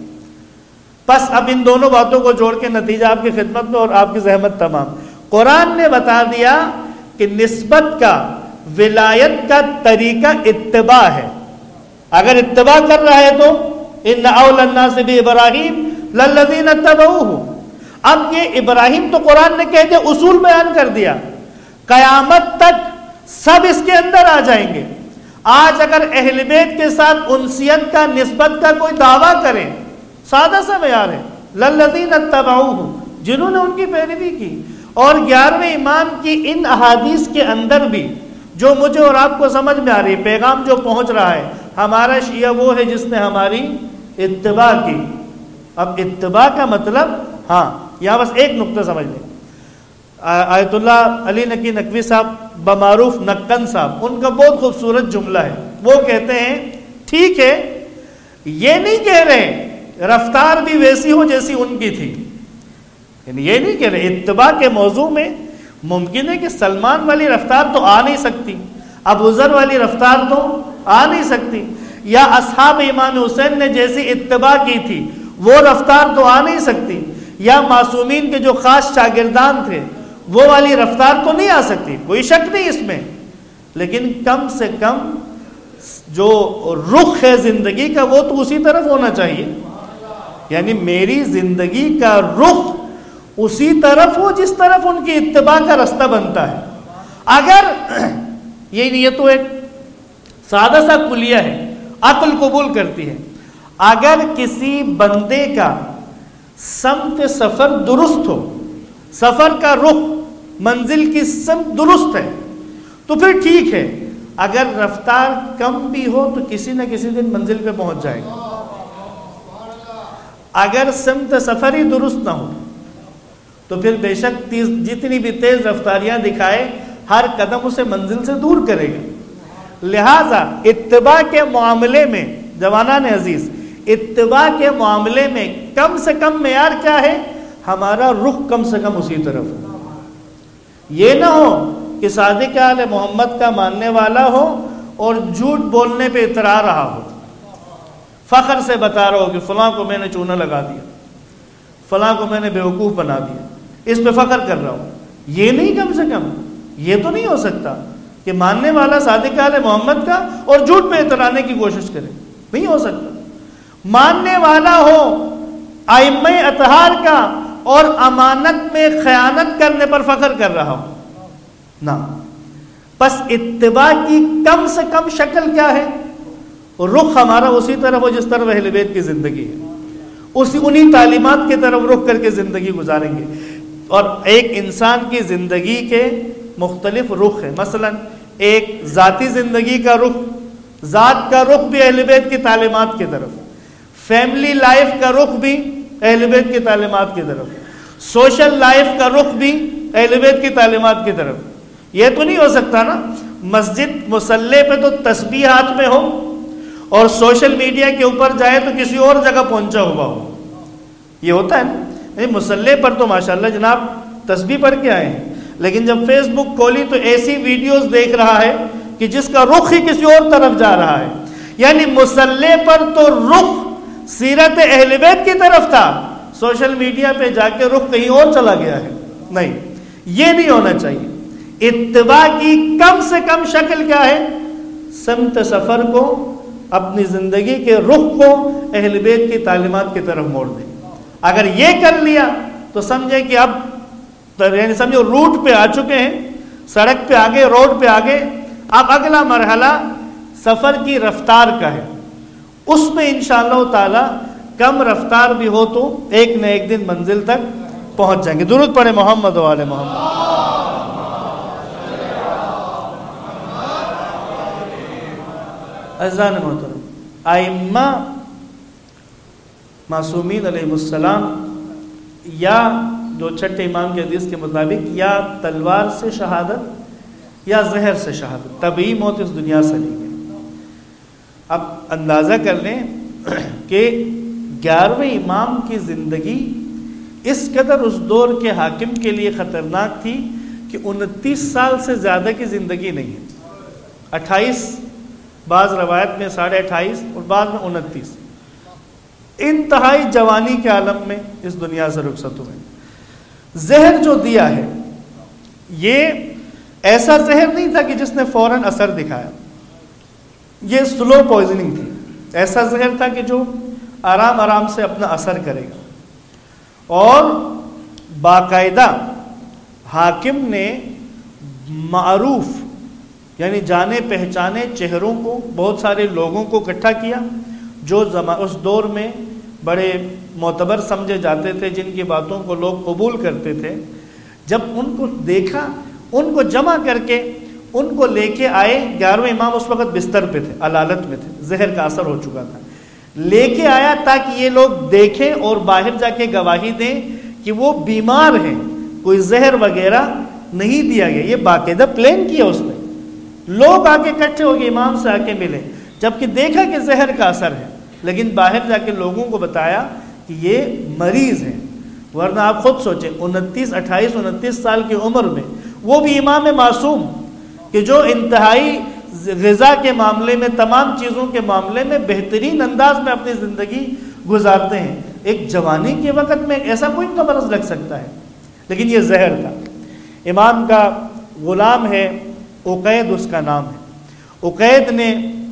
بس اب ان دونوں باتوں کو جوڑ کے نتیجہ آپ کی خدمت میں اور آپ کی زحمت تمام. قرآن نے بتا دیا کہ نسبت کا، ولایت کا طریقہ اتباع ہے. اگر اتباع کر رہا ہے تو ان اولى الناس بابراہیم للذین اتبعوہ. اب یہ ابراہیم تو قرآن نے کہہ دیا، اصول بیان کر دیا، قیامت تک سب اس کے اندر آ جائیں گے. آج اگر اہل بیت کے ساتھ انسیت کا، نسبت کا کوئی دعویٰ کریں، سادہ سا معیار ہے للذین اتبعوہ، جنہوں نے ان کی پیروی کی. اور 11ویں امام کی ان احادیث کے اندر بھی جو مجھے اور آپ کو سمجھ میں آ رہی، پیغام جو پہنچ رہا ہے، ہمارا شیعہ وہ ہے جس نے ہماری اتباع کی. اب اتباع کا مطلب، ہاں یہاں بس ایک نقطہ سمجھ لیں. آیت اللہ علی نقی نقوی صاحب بمعروف نقن صاحب، ان کا بہت خوبصورت جملہ ہے. وہ کہتے ہیں ٹھیک ہے، یہ نہیں کہہ رہے رفتار بھی ویسی ہو جیسی ان کی تھی، یعنی یہ نہیں کہہ رہے. اتباع کے موضوع میں ممکن ہے کہ سلمان والی رفتار تو آ نہیں سکتی، ابو ذر والی رفتار تو آ نہیں سکتی، یا اصحاب امام حسین نے جیسی اتباع کی تھی وہ رفتار تو آ نہیں سکتی، یا معصومین کے جو خاص شاگردان تھے وہ والی رفتار تو نہیں آ سکتی، کوئی شک نہیں اس میں. لیکن کم سے کم جو رخ ہے زندگی کا وہ تو اسی طرف ہونا چاہیے. یعنی میری زندگی کا رخ اسی طرف ہو جس طرف ان کی اتباع کا رستہ بنتا ہے. اگر یہ تو ایک سادہ سا کلیہ ہے، عقل قبول کرتی ہے. اگر کسی بندے کا سمت سفر درست ہو، سفر کا رخ، منزل کی سمت درست ہے تو پھر ٹھیک ہے. اگر رفتار کم بھی ہو تو کسی نہ کسی دن منزل پہ پہنچ جائے گا. اگر سمت سفر ہی درست نہ ہو تو پھر بے شک جتنی بھی تیز رفتاریاں دکھائے، ہر قدم اسے منزل سے دور کرے گا. لہٰذا اتباع کے معاملے میں جوانان عزیز، اتباع کے معاملے میں کم سے کم معیار کیا ہے؟ ہمارا رخ کم سے کم اسی طرف ہو. یہ نہ ہو کہ صادق آل محمد کا ماننے والا ہو اور جھوٹ بولنے پہ اترا رہا ہو، فخر سے بتا رہا ہو کہ فلاں کو میں نے چونا لگا دیا، فلاں کو میں نے بیوقوف بنا دیا، اس پہ فخر کر رہا ہوں. یہ نہیں، کم سے کم یہ تو نہیں ہو سکتا کہ ماننے والا صادق آل محمد کا اور جھوٹ پہ اترانے کی کوشش کرے، نہیں ہو سکتا. ماننے والا ہو ائمہ اطہار کا اور امانت میں خیانت کرنے پر فخر کر رہا ہو، نہ. بس اتباع کی کم سے کم شکل کیا ہے؟ رخ ہمارا اسی طرف ہو جس طرف اہل بیت کی زندگی ہے، انہی تعلیمات کی طرف رخ کر کے زندگی گزاریں گے. اور ایک انسان کی زندگی کے مختلف رخ ہیں. مثلا ایک ذاتی زندگی کا رخ، ذات کا رخ بھی اہل بیت کی تعلیمات کی طرف، فیملی لائف کا رخ بھی اہل بیت کی تعلیمات کی طرف، سوشل لائف کا رخ بھی اہل بیت کی تعلیمات کی طرف. یہ تو نہیں ہو سکتا نا مسجد مصلی پہ تو تسبیح ہاتھ میں ہو اور سوشل میڈیا کے اوپر جائے تو کسی اور جگہ پہنچا ہوا ہو. یہ ہوتا ہے نا، مصلی پر تو ماشاءاللہ جناب تسبیح پڑھ کے آئے ہیں، لیکن جب فیس بک کھولی تو ایسی ویڈیوز دیکھ رہا ہے کہ جس کا رخ ہی کسی اور طرف جا رہا ہے. یعنی مصلی پر تو رخ سیرت اہل بیت کی طرف تھا، سوشل میڈیا پہ جا کے رخ کہیں اور چلا گیا ہے. نہیں، یہ نہیں ہونا چاہیے. اتباع کی کم سے کم شکل کیا ہے؟ سمت سفر کو، اپنی زندگی کے رخ کو اہل بیت کی تعلیمات کی طرف موڑ دیں. اگر یہ کر لیا تو سمجھے کہ اب یعنی سمجھو روٹ پہ آ چکے ہیں، سڑک پہ آگے، روڈ پہ آگے. اب اگلا مرحلہ سفر کی رفتار کا ہے. اس میں انشاءاللہ تعالی کم رفتار بھی ہو تو ایک نہ ایک دن منزل تک پہنچ جائیں گے. درود پڑھیں محمد و آل محمد. عزیزان محترم، ائمہ معصومین علیہ السلام یا جو چھٹے امام کے حدیث کے مطابق یا تلوار سے شہادت یا زہر سے شہادت، طبعی موت اس دنیا سے نہیں ہے. اب اندازہ کر لیں کہ 11ویں امام کی زندگی اس قدر اس دور کے حاکم کے لیے خطرناک تھی کہ 29 سال سے زیادہ کی زندگی نہیں ہے. 28، بعض روایت میں 28.5 اور بعض میں 29. انتہائی جوانی کے عالم میں اس دنیا سے رخصت ہوئے. زہر جو دیا ہے یہ ایسا زہر نہیں تھا کہ جس نے فوراً اثر دکھایا، یہ سلو پوائزننگ تھی. ایسا زہر تھا کہ جو آرام آرام سے اپنا اثر کرے گا. اور باقاعدہ حاکم نے معروف یعنی جانے پہچانے چہروں کو، بہت سارے لوگوں کو اکٹھا کیا جو اس دور میں بڑے معتبر سمجھے جاتے تھے، جن کی باتوں کو لوگ قبول کرتے تھے. جب ان کو دیکھا، ان کو جمع کر کے ان کو لے کے آئے. 11ویں امام اس وقت بستر پہ تھے، علالت میں تھے، زہر کا اثر ہو چکا تھا. لے کے آیا تاکہ یہ لوگ دیکھیں اور باہر جا کے گواہی دیں کہ وہ بیمار ہیں، کوئی زہر وغیرہ نہیں دیا گیا. یہ باقاعدہ پلان کیا اس نے. لوگ آ کے اکٹھے ہو گئے، امام سے آ کے ملے، جبکہ دیکھا کہ زہر کا اثر ہے، لیکن باہر جا کے لوگوں کو بتایا کہ یہ مریض ہیں. ورنہ آپ خود سوچیں 29 سال کی عمر میں، وہ بھی امام معصوم کہ جو انتہائی غذا کے معاملے میں، تمام چیزوں کے معاملے میں بہترین انداز میں اپنی زندگی گزارتے ہیں. ایک جوانی کے وقت میں ایسا کوئی تو مرض لگ سکتا ہے، لیکن یہ زہر تھا. امام کا غلام ہے عقید، اس کا نام ہے. عقید نے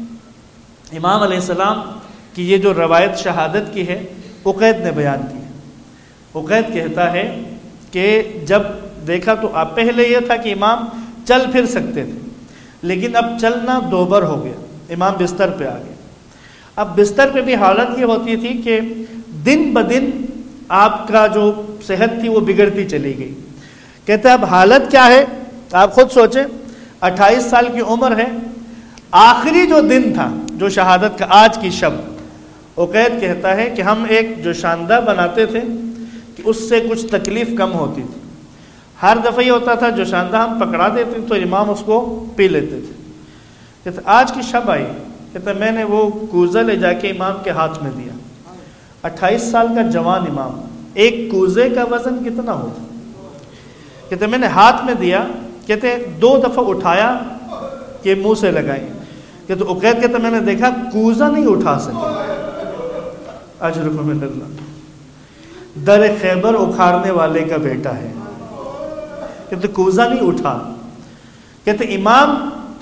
امام علیہ السلام کی یہ جو روایت شہادت کی ہے عقید نے بیان کی ہے. عقید کہتا ہے کہ جب دیکھا تو اب پہلے یہ تھا کہ امام چل پھر سکتے تھے، لیکن اب چلنا دوبر ہو گیا. امام بستر پہ آ گئے. اب بستر پہ بھی حالت یہ ہوتی تھی کہ دن بدن آپ کا جو صحت تھی وہ بگڑتی چلی گئی. کہتے اب حالت کیا ہے آپ خود سوچیں. 28 سال کی عمر ہے، آخری جو دن تھا جو شہادت کا، آج کی شب. عقید کہتا ہے کہ ہم ایک جو شاندہ بناتے تھے کہ اس سے کچھ تکلیف کم ہوتی تھی. ہر دفعہ یہ ہوتا تھا جو شاندہ ہم پکڑا دیتے تو امام اس کو پی لیتے تھے. کہتے آج کی شب آئی، کہتے میں نے وہ کوزہ لے جا کے امام کے ہاتھ میں دیا. 28 سال کا جوان امام، ایک کوزے کا وزن کتنا ہوتا؟ کہتے میں نے ہاتھ میں دیا. کہتے 2 دفعہ اٹھایا کہ منہ سے لگائیں. کہتے عقید کہتے میں نے دیکھا کوزہ نہیں اٹھا سکے. اجرکم من اللہ، در خیبر اکھاڑنے والے کا بیٹا ہے. کہتے کوزہ نہیں اٹھا. کہتے امام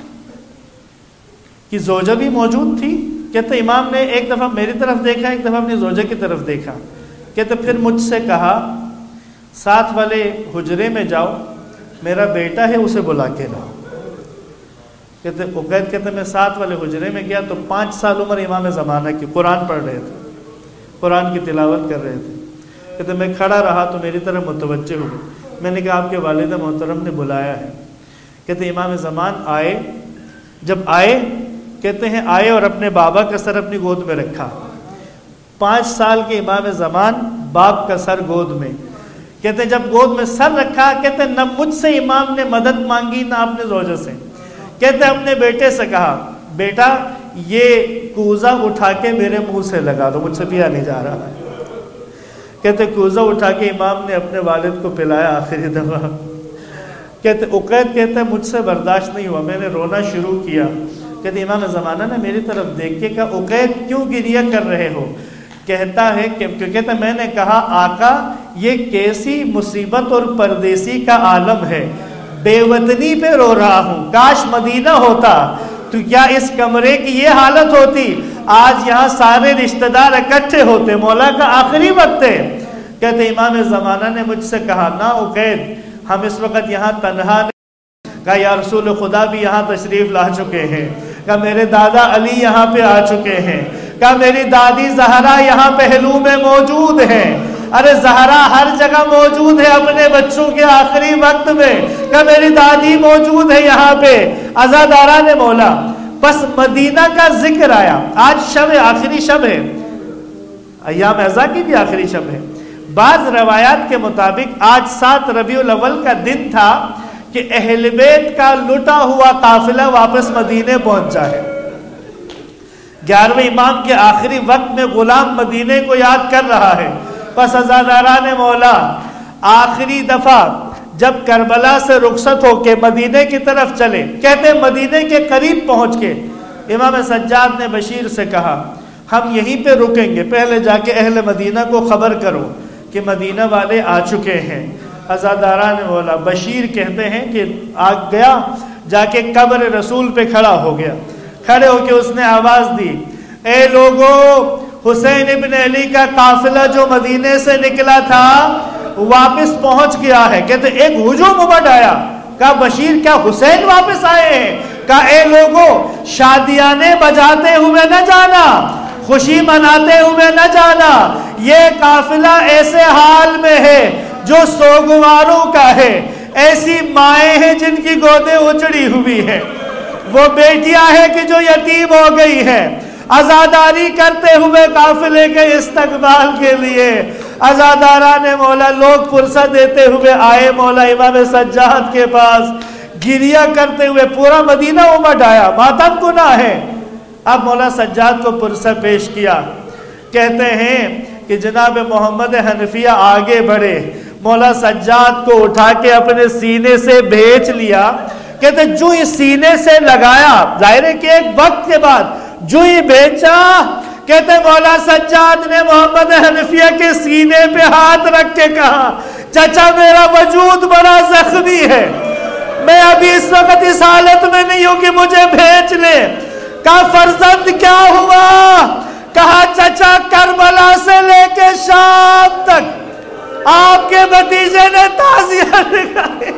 کی زوجہ بھی موجود تھی. کہتے امام نے ایک دفعہ میری طرف دیکھا، ایک دفعہ اپنی زوجہ کی طرف دیکھا. کہتے پھر مجھ سے کہا ساتھ والے حجرے میں جاؤ، میرا بیٹا ہے اسے بلا کے لاؤ. کہتے عقید کہتے میں ساتھ والے حجرے میں گیا تو 5 سال عمر امام زمانہ کی، قرآن پڑھ رہے تھے، قرآن کی تلاوت کر رہے تھے. کہتے میں کھڑا رہا تو میری طرف متوجہ ہوئے. میں نے کہا آپ کے والد محترم نے بلایا ہے. کہتے امام زمان آئے. جب آئے کہتے ہیں آئے اور اپنے بابا کا سر اپنی گود میں رکھا. 5 سال کے امام زمان، باپ کا سر گود میں. کہتے جب گود میں سر رکھا، کہتے نہ مجھ سے امام نے مدد مانگی نہ اپنے زوجہ سے. کہتے اپنے بیٹے سے کہا بیٹا یہ کوزہ اٹھا کے میرے منہ سے لگا دو، مجھ سے پیا نہیں جا رہا. کہتے کوزہ اٹھا کے امام نے اپنے والد کو پلایا آخری دفعہ. کہتے عقید کہتے مجھ سے برداشت نہیں ہوا، میں نے رونا شروع کیا. کہتے امام زمانہ نے میری طرف دیکھ کے کہا عقید کیوں گریہ کر رہے ہو؟ کہتا ہے کہ کہتا میں نے کہا آقا یہ کیسی مصیبت اور پردیسی کا عالم ہے، بے وطنی پہ رو رہا ہوں. کاش مدینہ ہوتا تو کیا اس کمرے کی یہ حالت ہوتی؟ آج یہاں سارے رشتہ دار اکٹھے ہوتے، مولا کا آخری وقت ہے. کہتے امام زمانہ نے مجھ سے کہا نہ عقید ہم اس وقت یہاں تنہا نہیں. کہا یا رسول خدا بھی یہاں تشریف لا چکے ہیں. کہا میرے دادا علی یہاں پہ آ چکے ہیں. کہا میری دادی زہرا یہاں پہلو میں موجود ہے۔ ارے زہرا ہر جگہ موجود ہے اپنے بچوں کے آخری وقت میں، کہا میری دادی موجود ہے یہاں پہ۔ عزاداران مولا، بس مدینہ کا ذکر آیا۔ آج شب آخری شب ہے، ایام عزا کی بھی آخری شب ہے۔ بعض روایات کے مطابق آج 7 ربیع الاول کا دن تھا کہ اہل بیت کا لٹا ہوا قافلہ واپس مدینے پہنچا ہے۔ 11ویں امام کے آخری وقت میں غلام مدینے کو یاد کر رہا ہے۔ پس عزاداران مولا، آخری دفعہ جب کربلا سے رخصت ہو کے مدینے کی طرف چلے، کہتے مدینے کے قریب پہنچ کے امام سجاد نے بشیر سے کہا ہم یہیں پہ رکیں گے، پہلے جا کے اہل مدینہ کو خبر کرو کہ مدینہ والے آ چکے ہیں۔ عزاداران مولا، بشیر کہتے ہیں کہ آ گیا، جا کے قبر رسول پہ کھڑا ہو گیا۔ کھڑے ہو کے اس نے آواز دی، اے لوگو، حسین ابن علی کا قافلہ جو مدینے سے نکلا تھا واپس پہنچ گیا ہے۔ کہتے ایک ہجوم امٹ آیا، کہا بشیر کیا حسین واپس آئے ہیں؟ کہا اے لوگو، شادیانے بجاتے ہوئے نہ جانا، خوشی مناتے ہوئے نہ جانا، یہ قافلہ ایسے حال میں ہے جو سوگواروں کا ہے۔ ایسی مائیں ہیں جن کی گودیں اچڑی ہوئی ہیں، وہ بیٹیاں ہیں کہ جو یتیم ہو گئی ہیں۔ عزاداری کرتے ہوئے قافلے کے استقبال کے لیے عزاداران مولا لوگ فرصت دیتے ہوئے آئے مولا امام سجاد کے پاس، گریہ کرتے ہوئے پورا مدینہ امٹ آیا، ماتم گناہ ہے۔ اب مولا سجاد کو پرسہ پیش کیا، کہتے ہیں کہ جناب محمد حنفیہ آگے بڑھے، مولا سجاد کو اٹھا کے اپنے سینے سے بھیج لیا۔ کہتے جو ہی سینے سے لگایا، ظاہر ہے کہ ایک وقت کے بعد جو ہی بیچا، کہتے مولا سجاد نے محمد حنفیہ کے سینے پہ ہاتھ رکھ کے کہا چچا میرا وجود بڑا زخمی ہے، میں ابھی اس وقت اس حالت میں نہیں ہوں کہ مجھے بھیج لے۔ کہا فرزند کیا ہوا؟ کہا چچا کربلا سے لے کے شام تک آپ کے بھتیجے نے تعزیہ نکالی۔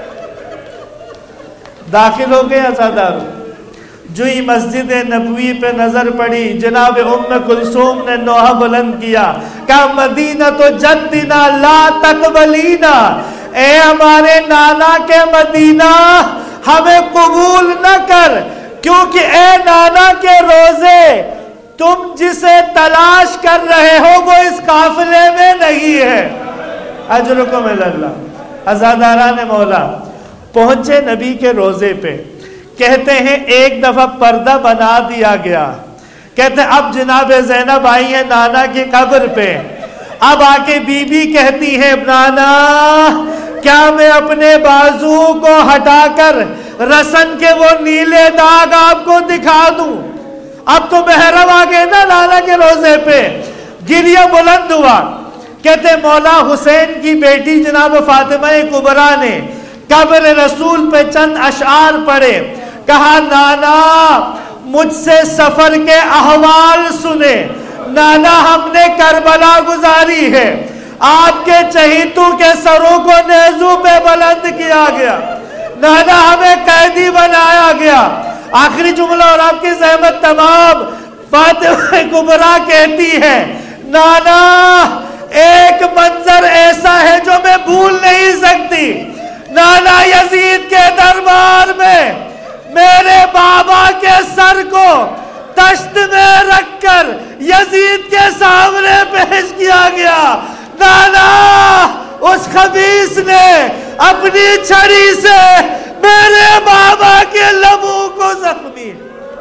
داخل ہو گئے عزادار، جو ہی مسجد نبوی پہ نظر پڑی، جناب ام کلثوم نے نوحہ بلند کیا، کہا مدینہ تو جدنا لا تقبلینا، اے ہمارے نانا کے مدینہ ہمیں قبول نہ کر، کیونکہ اے نانا کے روزے تم جسے تلاش کر رہے ہو وہ اس قافلے میں نہیں ہے۔ اجرکم اللہ۔ عزاداران مولا پہنچے نبی کے روزے پہ، کہتے ہیں ایک دفعہ پردہ بنا دیا گیا، کہتے ہیں اب جناب زینب آئی ہیں نانا کی قبر پہ، اب آ کے بی بی کہتی ہے نانا کیا میں اپنے بازو کو ہٹا کر رسن کے وہ نیلے داغ آپ کو دکھا دوں؟ اب تو محرم آ گئے نا نانا کے روزے پہ۔ گریہ بلند ہوا، کہتے مولا حسین کی بیٹی جناب فاطمہ کبریٰ نے قبر رسول پہ چند اشعار پڑھے، کہا نانا مجھ سے سفر کے احوال سنے، نانا ہم نے کربلا گزاری ہے، آپ کے چہیتوں کے سروں کو نیزوں پہ بلند کیا گیا، نانا ہمیں قیدی بنایا گیا۔ آخری جملہ اور آپ کی زحمت تمام، فاطمہ کبریٰ کہتی ہے نانا ایک منظر ایسا ہے جو میں بھول نہیں سکتی، نانا یزید کے دربار میں میرے بابا کے سر کو تشت میں رکھ کر یزید کے سامنے پیش کیا گیا، نانا اس خبیث نے اپنی چھڑی سے میرے بابا کے لبوں کو زخمی۔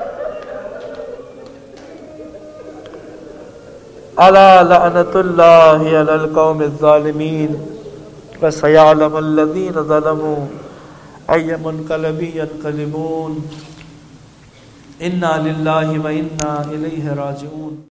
الا لعنت اللہ علی القوم الظالمین وسيعلم الذين ظلموا أي منقلب ينقلبون۔ إنا لله وإنا إليه راجعون۔